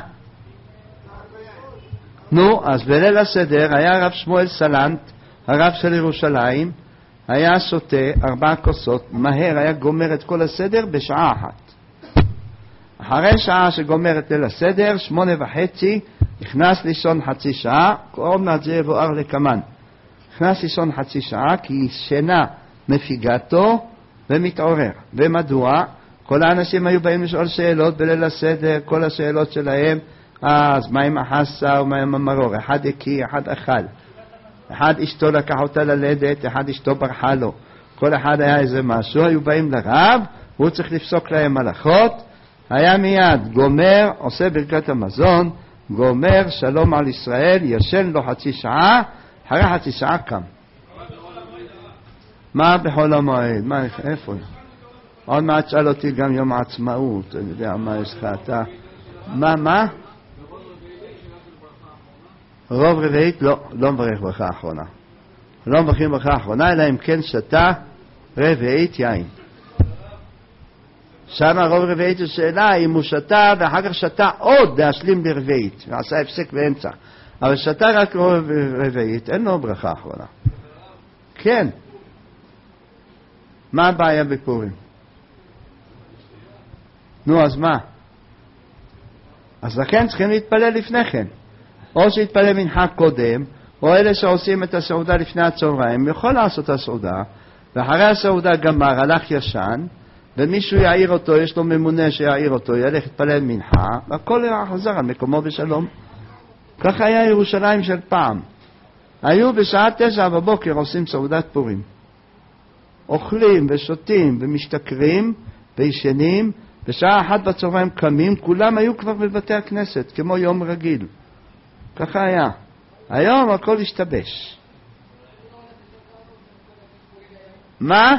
נו, אז בליל הסדר היה הרב שמואל סלנט, הרב של ירושלים, היה שותה ארבע כוסות, מהר היה גומר את כל הסדר בשעה אחת. אחרי שעה שגומר את ליל הסדר, שמונה וחצי, נכנס לישון חצי שעה, עוד מעט זה יבואר לכמן. נכנס לישון חצי שעה, כי שינה מפיגתו ומתעורר. ומדוע? כל האנשים היו באים לשאול שאלות בליל הסדר, כל השאלות שלהם, אז מה עם החסה ומה עם המרור? אחד הקיא, אחד אכל. אחד אשתו לקח אותה ללדת, אחד אשתו ברחה לו. כל אחד היה איזה משהו, היו באים לרב, הוא צריך לפסוק להם הלכות, היה מיד גומר, עושה ברכת המזון, גומר, שלום על ישראל, ישן לו חצי שעה, אחרי חצי שעה קם. מה בחול המועד? מה, איפה? עוד מעט שאל אותי גם יום העצמאות, אני יודע מה יש לך, אתה... מה, מה? רוב רביעית לא, לא מברך ברכה האחרונה. לא מברכים ברכה האחרונה, אלא אם כן שתה רביעית יין. שם רוב רביעית זו שאלה אם הוא שתה ואחר כך שתה עוד להשלים ברביעית, ועשה הפסק באמצע. אבל שתה רק רוב רביעית, אין לו ברכה האחרונה. כן. מה הבעיה בפורים? נו, אז מה? אז לכן צריכים להתפלל לפני כן. או שיתפלל מנחה קודם, או אלה שעושים את הסעודה לפני הצהריים, יכול לעשות את הסעודה, ואחרי הסעודה גמר, הלך ישן, ומישהו יעיר אותו, יש לו ממונה שיעיר אותו, ילך להתפלל מנחה, והכל חזר על מקומו בשלום. ככה היה ירושלים של פעם. היו בשעה תשע בבוקר עושים סעודת פורים. אוכלים ושותים ומשתכרים וישנים, בשעה אחת בצהריים קמים, כולם היו כבר בבתי הכנסת, כמו יום רגיל. ככה היה. היום הכל השתבש. מה?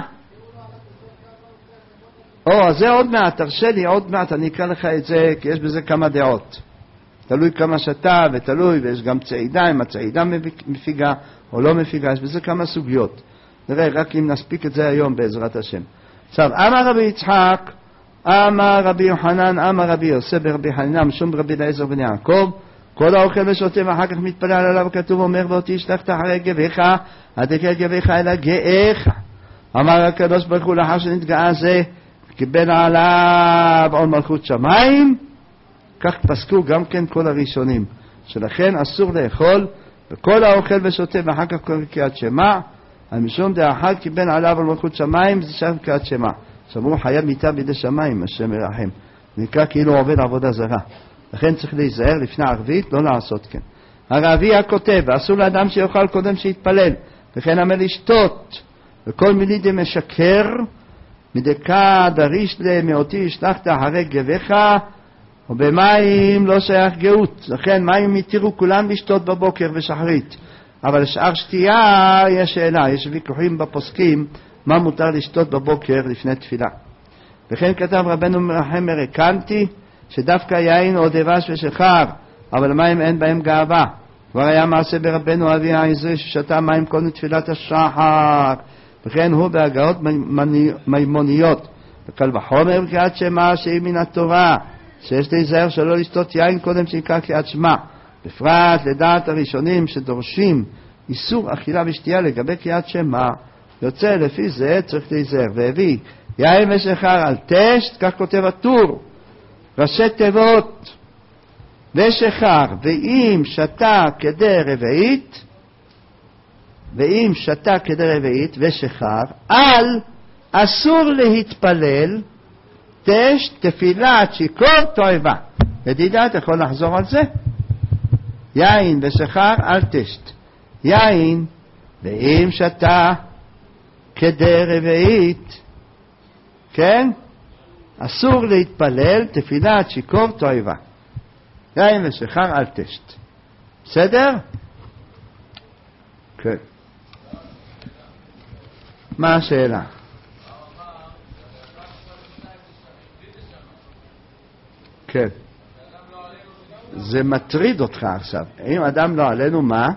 או, זה עוד מעט, תרשה לי עוד מעט, אני אקרא לך את זה, כי יש בזה כמה דעות. תלוי כמה שתה ותלוי, ויש גם צעידה, אם הצעידה מפיגה או לא מפיגה, יש בזה כמה סוגיות. נראה, רק אם נספיק את זה היום בעזרת השם. עכשיו, אמר רבי יצחק, אמר רבי יוחנן, אמר רבי יוסף ברבי חנינא, משום רבי אליעזר בן יעקב, כל האוכל ושותה ואחר כך מתפלל עליו, כתוב אומר, ואותי השלכת אחרי גביך, עד יקר גביך אלא גאיך. אמר הקדוש ברוך הוא, לאחר שנתגאה זה, קיבל עליו עול מלכות שמיים, כך פסקו גם כן כל הראשונים, שלכן אסור לאכול, וכל האוכל ושותה ואחר כך קורא קריאת שמע, המשום דאחד קיבל עליו עול מלכות שמיים, זה שם קריאת שמע. שאמרו חייב מיתה בידי שמיים, השם מרחם. נקרא כאילו עובד עבודה זרה. לכן צריך להיזהר לפני ערבית, לא לעשות כן. הרביע כותב, אסור לאדם שיאכל קודם שיתפלל, וכן אמר לשתות, וכל מילי דמשקר, מדקה דריש למאותי השלכת אחרי גביך, ובמים לא שייך גאות. לכן מים יתירו כולם לשתות בבוקר ושחרית. אבל שאר שתייה יש שאלה, יש ויכוחים בפוסקים, מה מותר לשתות בבוקר לפני תפילה. וכן כתב רבנו מרחם מרקנתי, שדווקא יין או דבש ושחר, אבל מים אין בהם גאווה. כבר היה מעשה ברבנו אבי העזרי ששתה מים קודם תפילת השחר, וכן הוא בהגאות מימוניות, וקל וחומר בקריאת שמע שהיא מן התורה, שיש להיזהר שלא לשתות יין קודם שנקרא קריאת שמע, בפרט לדעת הראשונים שדורשים איסור אכילה ושתייה לגבי קריאת שמע, יוצא לפי זה צריך להיזהר. והביא יין ושכר על תשת, כך כותב הטור, ראשי תיבות ושכר, ואם שתה כדי רביעית, ואם שתה כדי רביעית ושכר, על אסור להתפלל תשת תפילת שיכור תועבה. ידידה, אתה יכול לחזור על זה? יין ושכר על תשת. יין, ואם שתה כדי רביעית, כן? אסור להתפלל תפילת שיכור תועבה. יין ושכר על תשת. בסדר? כן. מה השאלה? כן. זה מטריד אותך עכשיו. אם אדם לא עלינו, מה?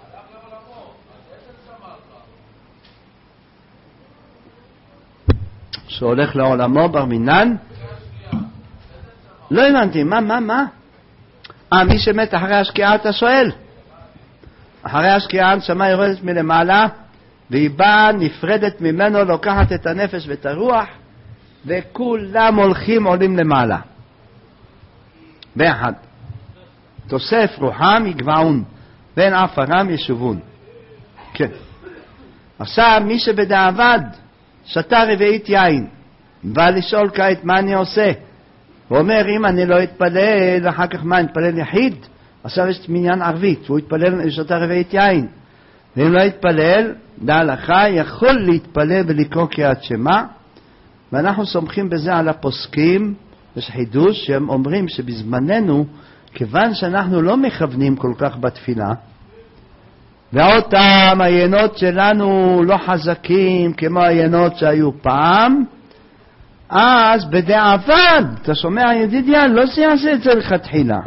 שהולך לעולמו בר מינן? לא הבנתי, מה, מה, מה? אה, מי שמת אחרי השקיעה אתה שואל? אחרי השקיעה הנשמה יורדת מלמעלה, והיא באה נפרדת ממנו, לוקחת את הנפש ואת הרוח, וכולם הולכים עולים למעלה. באחד. תוסף רוחם יגבעון, בין עפרם ישובון. כן. עכשיו, מי שבדאבד שתה רביעית יין, בא לשאול כעת מה אני עושה. הוא אומר, אם אני לא אתפלל, אחר כך מה, נתפלל יחיד? עכשיו יש מניין ערבית, הוא יתפלל, שתה רביעית יין. ואם לא יתפלל, דע לך, יכול להתפלל ולקרוא קריאת שמע, ואנחנו סומכים בזה על הפוסקים, יש חידוש שהם אומרים שבזמננו, כיוון שאנחנו לא מכוונים כל כך בתפילה, ואותם העיינות שלנו לא חזקים כמו העיינות שהיו פעם, אז בדיעבד, אתה שומע ידידיה, לא שיעשה את זה לכתחילה.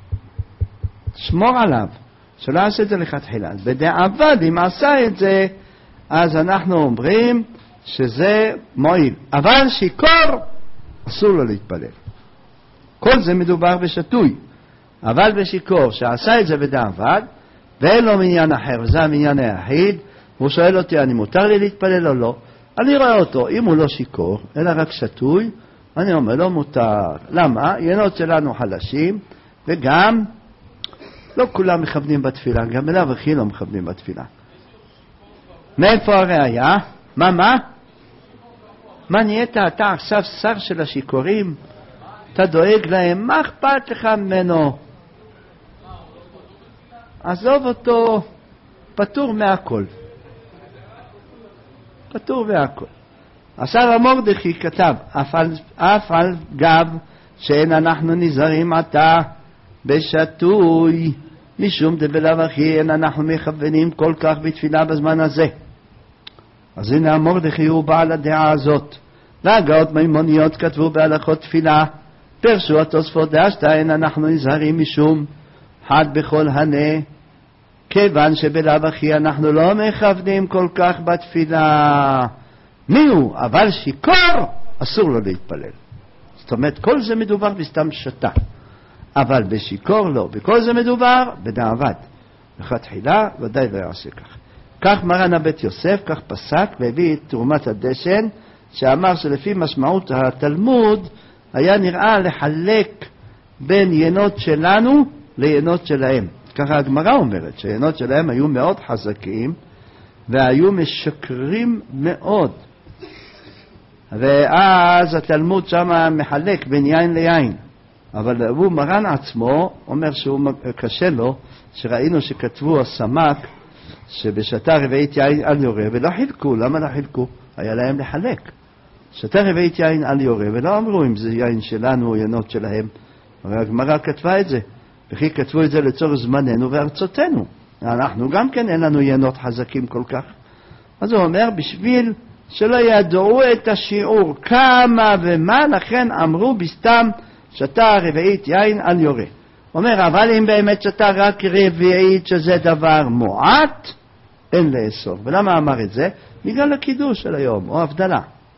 שמור עליו, שלא יעשה את זה לכתחילה. בדיעבד, אם עשה את זה, אז אנחנו אומרים שזה מועיל. אבל שיקור, אסור לו להתפלל. כל זה מדובר בשטוי. אבל בשיקור, שעשה את זה בדיעבד, ואין לו מניין אחר, וזה המניין היחיד, והוא שואל אותי, אני מותר לי להתפלל או לא? אני רואה אותו, אם הוא לא שיקור, אלא רק שטוי, אני אומר, לא מותר. למה? עיינות שלנו חלשים, וגם לא כולם מכוונים בתפילה, גם בלאו הכי לא מכוונים בתפילה. מאיפה הראיה? מה, מה? מה נהיית אתה עכשיו שר של השיקורים? אתה דואג להם, מה אכפת לך ממנו? עזוב אותו, פטור מהכל. פטור מהכל. עכשיו המורדכי כתב, אף על, אף על גב שאין אנחנו נזהרים עתה בשטוי, משום דבלאו הכי אין אנחנו מכוונים כל כך בתפילה בזמן הזה. אז הנה המורדכי הוא בעל הדעה הזאת. והגאות מימוניות כתבו בהלכות תפילה, פרשו התוספות דאשתא אין אנחנו נזהרים משום חד בכל הנה, כיוון שבלאו הכי אנחנו לא מכוונים כל כך בתפילה. מי הוא? אבל שיקור אסור לו להתפלל. זאת אומרת, כל זה מדובר בסתם שתה, אבל בשיקור לא. בכל זה מדובר בדיעבד. לכתחילה ודאי לא יעשה כך. כך מרן הבית יוסף, כך פסק, והביא את תרומת הדשן, שאמר שלפי משמעות התלמוד היה נראה לחלק בין ינות שלנו לינות שלהם. ככה הגמרא אומרת, שהינות שלהם היו מאוד חזקים והיו משקרים מאוד. ואז התלמוד שם מחלק בין יין ליין. אבל הוא מרן עצמו אומר שהוא קשה לו, שראינו שכתבו הסמק שבשתה רביעית יין על יורה ולא חילקו. למה לא חילקו? היה להם לחלק. שתה רביעית יין על יורה ולא אמרו אם זה יין שלנו או ינות שלהם. אבל הגמרא כתבה את זה. וכי כתבו את זה לצורך זמננו וארצותינו. אנחנו גם כן אין לנו ינות חזקים כל כך. אז הוא אומר, בשביל שלא ידעו את השיעור כמה ומה, לכן אמרו בסתם שתה רביעית יין על יורה. הוא אומר, אבל אם באמת שתה רק רביעית שזה דבר מועט, אין לאסור. ולמה אמר את זה? בגלל הקידוש של היום, או הבדלה.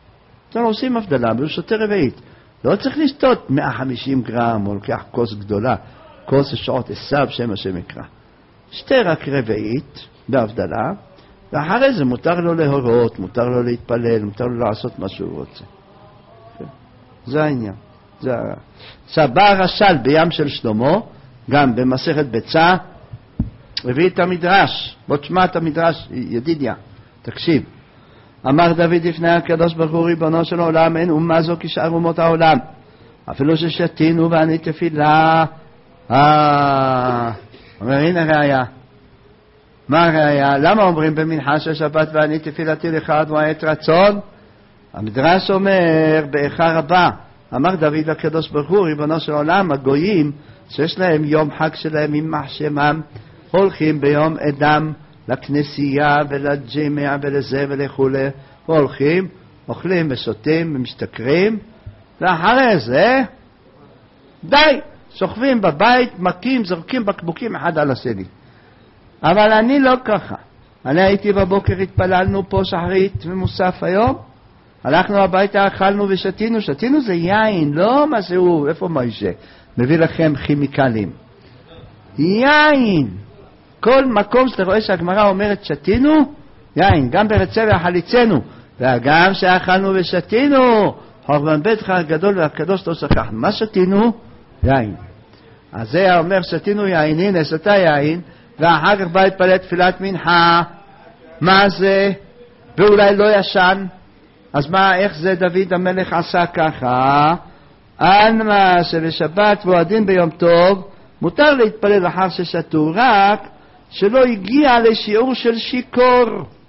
אתם עושים הבדלה, והוא שותה רביעית. לא צריך לשתות מאה וחמישים גרם, או לוקח כוס גדולה, כוס שעות עשיו, שם השם יקרא. שתה רק רביעית, בהבדלה, ואחרי זה מותר לו להורות, מותר לו להתפלל, מותר לו לעשות מה שהוא רוצה. זה העניין. זה... סבא הרש"ל בים של שלמה, גם במסכת ביצה, הביא את המדרש. בוא תשמע את המדרש, ידידיה, תקשיב. אמר דוד לפני הקדוש ברוך הוא ריבונו של עולם, אין אומה זו כשאר אומות העולם, אפילו ששתינו ואני תפילה. אה, אומר הנה ראיה. מה הראיה? למה אומרים במנחה של שבת ואני תפילתי לך עד מועד רצון? המדרש אומר באיכה רבה, אמר דוד לקדוש ברוך הוא ריבונו של עולם, הגויים שיש להם יום חג שלהם עם מחשמם, הולכים ביום אדם לכנסייה ולג'ימע ולזה ולכולי, הולכים, אוכלים ושותים ומשתכרים, ואחרי זה די, שוכבים בבית, מכים, זורקים בקבוקים אחד על השני. אבל אני לא ככה. אני הייתי בבוקר, התפללנו פה שחרית ומוסף היום, הלכנו הביתה, אכלנו ושתינו, שתינו זה יין, לא מה שהוא, איפה מוישה? מביא לכם כימיקלים. יין. כל מקום שאתה רואה שהגמרא אומרת שתינו, יין, גם ברצה והחליצנו, וגם שאכלנו ושתינו, חורבן ביתך הגדול והקדוש לא שכח. מה שתינו? יין. אז זה אומר שתינו יין, הנה שתה יין, ואחר כך בא להתפלל תפילת מנחה. מה זה? ואולי לא ישן. אז מה, איך זה דוד המלך עשה ככה? אנמה שבשבת ועדין ביום טוב, מותר להתפלל אחר ששתו, רק שלא הגיע לשיעור של שיקור.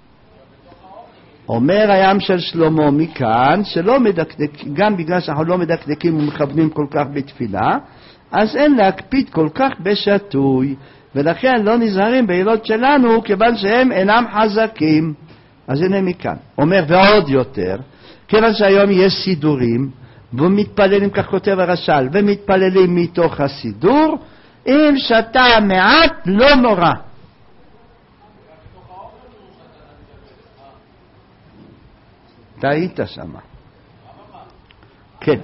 אומר הים של שלמה מכאן, שלא מדקדק, גם בגלל שאנחנו לא מדקדקים ומכוונים כל כך בתפילה, אז אין להקפיד כל כך בשתוי, ולכן לא נזהרים בעילות שלנו, כיוון שהם אינם חזקים. אז הנה מכאן. אומר ועוד יותר, כיוון שהיום יש סידורים, ומתפללים, כך כותב הרש"ל, ומתפללים מתוך הסידור, אם שתה מעט לא נורא. אתה היית שמה. כן.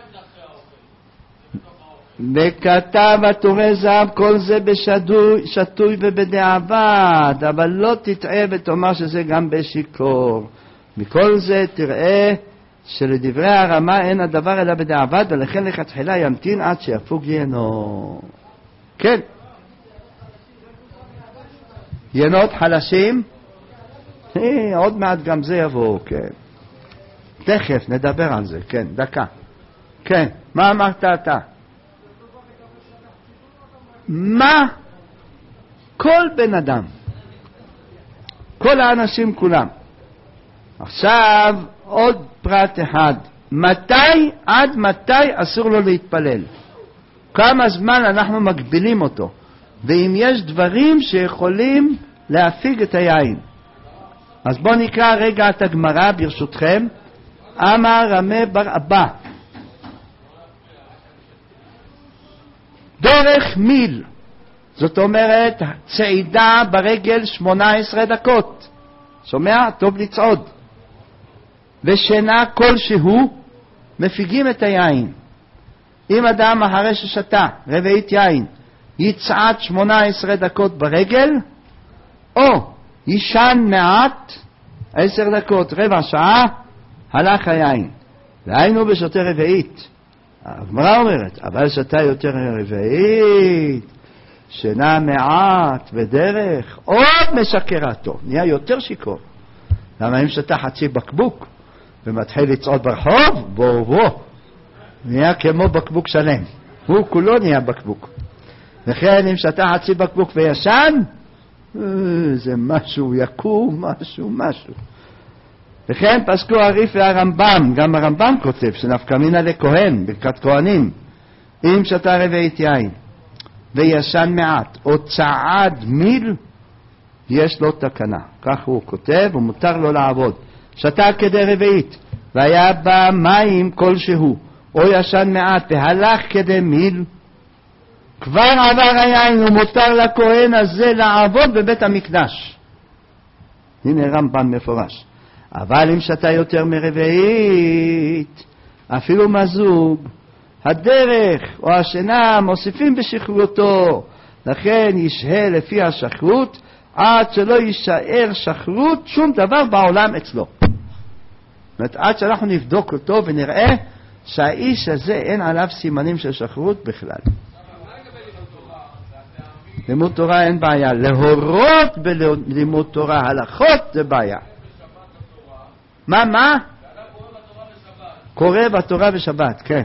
וכתב התורה זהב כל זה בשתוי ובדעבד, אבל לא תטעה ותאמר שזה גם בשיקור. מכל זה תראה שלדברי הרמה אין הדבר אלא בדעבד, ולכן לכתחילה ימתין עד שיפוג יינו. כן. יינות חלשים? אה, עוד מעט גם זה יבוא, כן. תכף נדבר על זה, כן, דקה. כן, מה אמרת אתה? מה? כל בן אדם, כל האנשים כולם. עכשיו עוד פרט אחד, מתי עד מתי אסור לו להתפלל? כמה זמן אנחנו מגבילים אותו? ואם יש דברים שיכולים להפיג את היין. אז בואו נקרא רגע את הגמרא ברשותכם. אמר רמי בר אבא, דרך מיל, זאת אומרת צעידה ברגל שמונה עשרה דקות, שומע? טוב לצעוד, ושינה כלשהו מפיגים את היין. אם אדם אחרי ששתה רביעית יין יצעד שמונה עשרה דקות ברגל, או ישן מעט עשר דקות, רבע שעה, הלך היין. והיינו בשותה רביעית. הגמרא אומרת, אבל שתה יותר רביעית, שינה מעט בדרך, עוד משקרתו, נהיה יותר שיקור. למה אם שתה חצי בקבוק ומתחיל לצעוד ברחוב, בוא בוא, נהיה כמו בקבוק שלם, הוא כולו נהיה בקבוק. וכן אם שתה חצי בקבוק וישן, זה משהו יקום, משהו משהו. וכן פסקו הריף והרמב"ם, גם הרמב"ם כותב שנפקא מינה לכהן, ברכת כהנים, אם שתה רביעית יין וישן מעט או צעד מיל, יש לו תקנה. כך הוא כותב, ומותר לו לעבוד. שתה כדי רביעית והיה בה מים כלשהו, או ישן מעט והלך כדי מיל, כבר עבר היין ומותר לכהן הזה לעבוד בבית המקדש. הנה רמב"ם מפורש. אבל אם שתה יותר מרביעית, אפילו מזוג, הדרך או השינה מוסיפים בשכרותו, לכן ישהה לפי השכרות, עד שלא יישאר שכרות שום דבר בעולם אצלו. זאת אומרת, עד שאנחנו נבדוק אותו ונראה שהאיש הזה אין עליו סימנים של שכרות בכלל. לימוד תורה אין בעיה, להורות בלימוד תורה, הלכות זה בעיה. מה, מה? קורא בתורה בשבת, כן.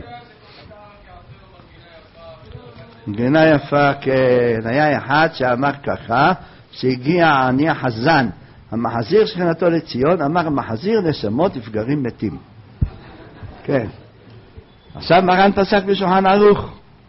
גינה יפה, כן. היה אחד שאמר ככה, שהגיע עני החזן, המחזיר שכנתו לציון, אמר מחזיר נשמות לפגרים מתים. כן. עכשיו מרן פסק בשולחן ערוך,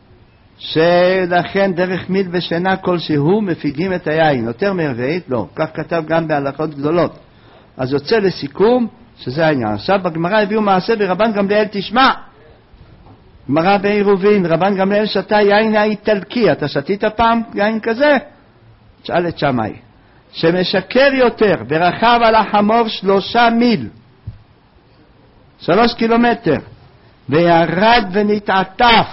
שלכן דרך מיל ושינה כלשהו מפיגים את היין, יותר מרביעית לא, כך כתב גם בהלכות גדולות. אז יוצא לסיכום שזה העניין. עכשיו בגמרא הביאו מעשה ברבן גמליאל, תשמע, גמרא בעירובין, רבן גמליאל שתה יין האיטלקי, אתה שתית פעם יין כזה? תשאל את שמאי, שמשקר יותר, ורכב על החמור שלושה מיל, שלוש קילומטר, וירד ונתעטף,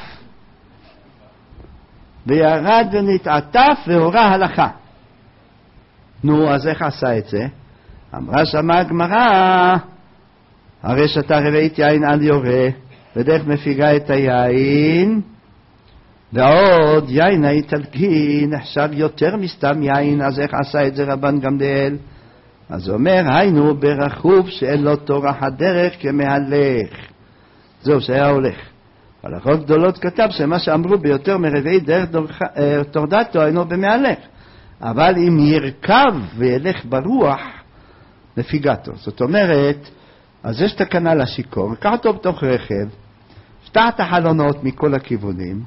וירד ונתעטף והורה הלכה. נו, אז איך עשה את זה? אמרה שמה הגמרא, הרי שתה רביעית יין על יורה, ודרך מפיגה את היין, ועוד יין האיטלקי נחשב יותר מסתם יין, אז איך עשה את זה רבן גמליאל? אז אומר, היינו ברחוב שאין לו טורח הדרך כמהלך. זהו, שהיה הולך. הלכות גדולות כתב שמה שאמרו ביותר מרביעית דרך תורדתו אינו במהלך. אבל אם ירכב וילך ברוח, נפיגתו. זאת אומרת, אז יש תקנה לשיכור, קח אותו בתוך רכב, פתח את החלונות מכל הכיוונים,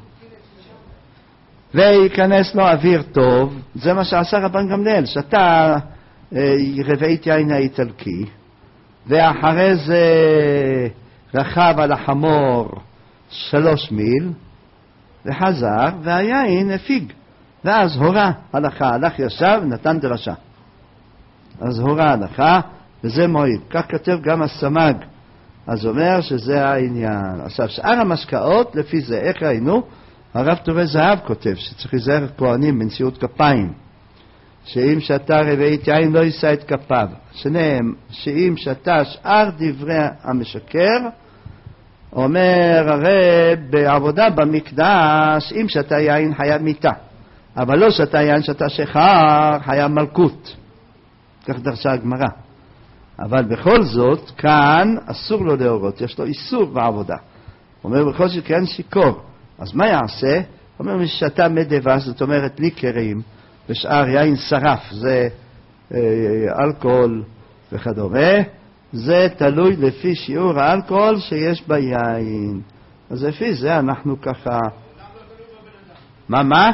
וייכנס לו אוויר טוב. זה מה שעשה רבן גמליאל, שתה רביעית יין האיטלקי, ואחרי זה רכב על החמור שלוש מיל, וחזר, והיין הפיג, ואז הורה הלכה, הלך ישב ונתן דרשה. אז הורה הלכה, וזה מועיל. כך כתב גם הסמ"ג, אז אומר שזה העניין. עכשיו, שאר המשקאות, לפי זה, איך ראינו? הרב טובי זהב כותב שצריך להיזהר את כהנים בנשיאות כפיים, שאם שתה רביעית יין לא יישא את כפיו. שניהם, שאם שתה שאר דברי המשקר, אומר הרי בעבודה במקדש, אם שתה יין חייב מיתה, אבל לא שתה יין שתה שחר חייב מלכות. כך דרשה הגמרא. אבל בכל זאת, כאן אסור לו להורות, יש לו איסור בעבודה. אומר בכל זאת כן שיכור. אז מה יעשה? אומר מי שתה מדבש, זאת אומרת ליקרים, ושאר יין שרף, זה אה, אלכוהול וכדומה, זה תלוי לפי שיעור האלכוהול שיש ביין. אז לפי זה אנחנו ככה... מה מה?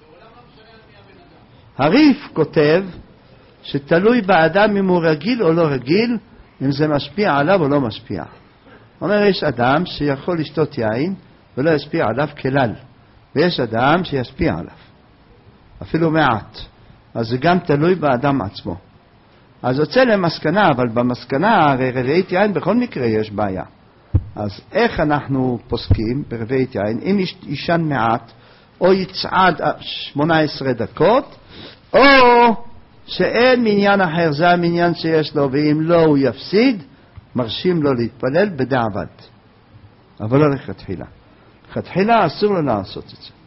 הריף כותב שתלוי באדם אם הוא רגיל או לא רגיל, אם זה משפיע עליו או לא משפיע. אומר, יש אדם שיכול לשתות יין ולא ישפיע עליו כלל, ויש אדם שישפיע עליו אפילו מעט. אז זה גם תלוי באדם עצמו. אז יוצא למסקנה, אבל במסקנה הרי רביעית יין בכל מקרה יש בעיה. אז איך אנחנו פוסקים ברביעית יין? אם ישן מעט או יצעד שמונה עשרה דקות, או שאין מניין אחר, זה המניין שיש לו, ואם לא הוא יפסיד, מרשים לו להתפלל בדעבד, אבל לא לכתחילה. לכתחילה אסור לו לעשות את זה.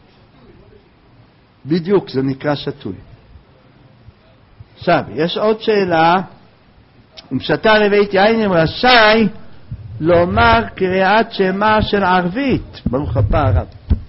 בדיוק, זה נקרא שתוי. עכשיו, יש עוד שאלה, אם שתה רביעית יין רשאי לומר קריאת שמע של ערבית. ברוך הבא הרב.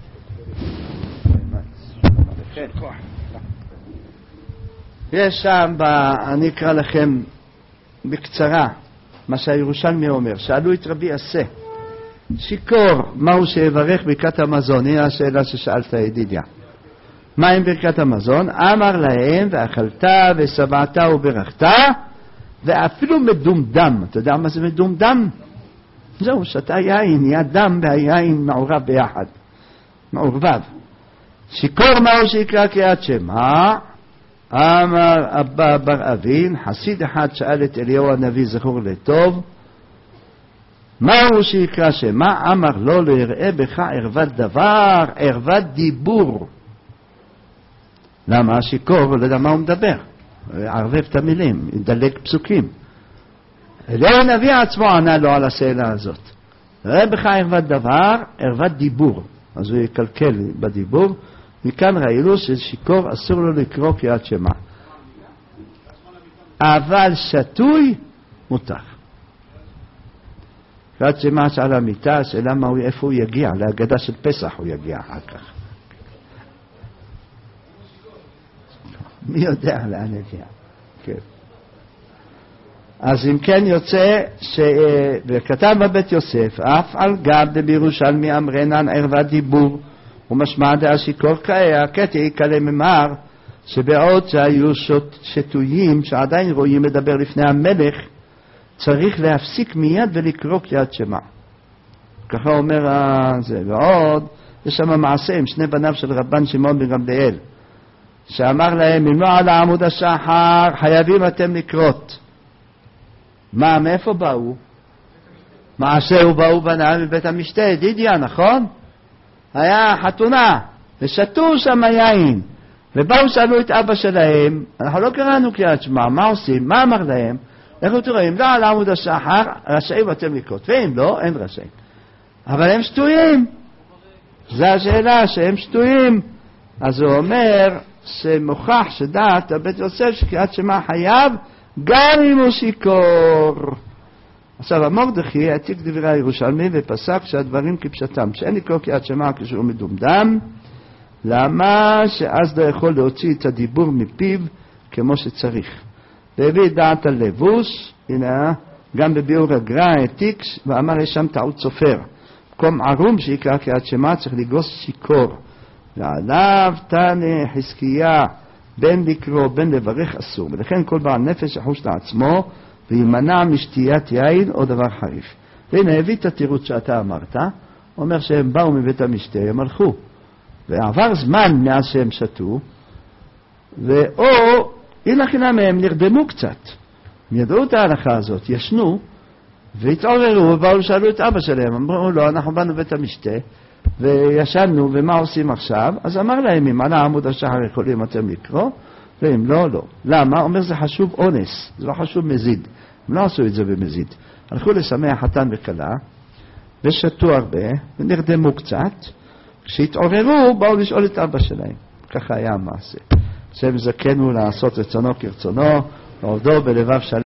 יש שם, אני אקרא לכם בקצרה מה שהירושלמי אומר. שאלו את רבי עשה, שיקור, מהו שיברך ברכת המזון? הנה השאלה ששאלת ידידיה. מה עם ברכת המזון? אמר להם, ואכלת ושבעת וברכת, ואפילו מדומדם. אתה יודע מה זה מדומדם? זהו, שתה יין, נהיה דם והיין מעורב ביחד, מעורבב. שיקור, מהו שיקרא קריאת שמע? אמר אבא בר אבין, חסיד אחד שאל את אליהו הנביא זכור לטוב, מהו שיקרא שמה? אמר לו, לא יראה בך ערוות דבר, ערוות דיבור. למה? שיכור, לא יודע מה הוא מדבר, ערבב את המילים, ידלק פסוקים. אליהו הנביא עצמו ענה לו על השאלה הזאת, יראה בך ערוות דבר, ערוות דיבור. אז הוא יקלקל בדיבור. מכאן ראינו ששיכור אסור לו לקרוא קריאת שמע, אבל שתוי מותר. קריאת שמע שעל המיטה, שאלה מה הוא, איפה הוא יגיע, להגדה של פסח הוא יגיע אחר כך. מי יודע לאן יגיע. כן. אז אם כן יוצא, ש... וכתב בבית יוסף, אף על גב בירושלמי אמרנן ערוות דיבור, ומשמע דעה שיכור כאה, הקטע יקלה ממר, שבעוד שהיו שטויים שעדיין רואים מדבר לפני המלך, צריך להפסיק מיד ולקרוא קריאת שמע. ככה אומר זה. ועוד, יש שם מעשה עם שני בניו של רבן שמעון בן גמליאל, שאמר להם, אם לא על עמוד השחר, חייבים אתם לקרות. מה, מאיפה באו? מעשהו באו בניו מבית המשתה, דידיה, נכון? היה חתונה, ושתו שם יין, ובאו שאלו את אבא שלהם, אנחנו לא קראנו קריאת שמע, מה עושים? מה אמר להם? אנחנו תראים, לא על עמוד השחר, רשאים אתם לקרות, ואם לא, אין רשאים. אבל הם שטויים. זו השאלה, שהם שטויים. אז הוא אומר, שמוכח שדעת הבית יוסף שקריאת שמע חייב, גם אם הוא שיכור. עכשיו, המורדכי העתיק דברי הירושלמי ופסק שהדברים כפשטם, שאין לקרוא קריאת שמע כשהוא מדומדם, למה שאז לא יכול להוציא את הדיבור מפיו כמו שצריך. והביא דעת הלבוש, הנה, גם בביאור הגר"א העתיק, ואמר יש שם טעות סופר. במקום ערום שיקרא קריאת שמע צריך לגוס שיכור. ועליו תנא חזקיה, בין לקרוא בין לברך אסור, ולכן כל בעל נפש יחוש לעצמו וימנע משתיית יין או דבר חריף. והנה הביא את התירוץ שאתה אמרת, אומר שהם באו מבית המשתה, הם הלכו, ועבר זמן מאז שהם שתו, ואו הנה חינם הם נרדמו קצת, הם ידעו את ההלכה הזאת, ישנו והתעוררו ובאו ושאלו את אבא שלהם, אמרו לו אנחנו באנו בבית המשתה וישנו ומה עושים עכשיו? אז אמר להם, אם עלה עמוד השחר יכולים אתם לקרוא, ואם לא, לא. למה? אומר זה חשוב אונס, זה לא חשוב מזיד. הם לא עשו את זה במזיד. הלכו לשמח חתן וכלה ושתו הרבה ונרדמו קצת, כשהתעוררו באו לשאול את אבא שלהם. ככה היה המעשה. שהם זכנו לעשות רצונו כרצונו, ועובדו בלבב שלם.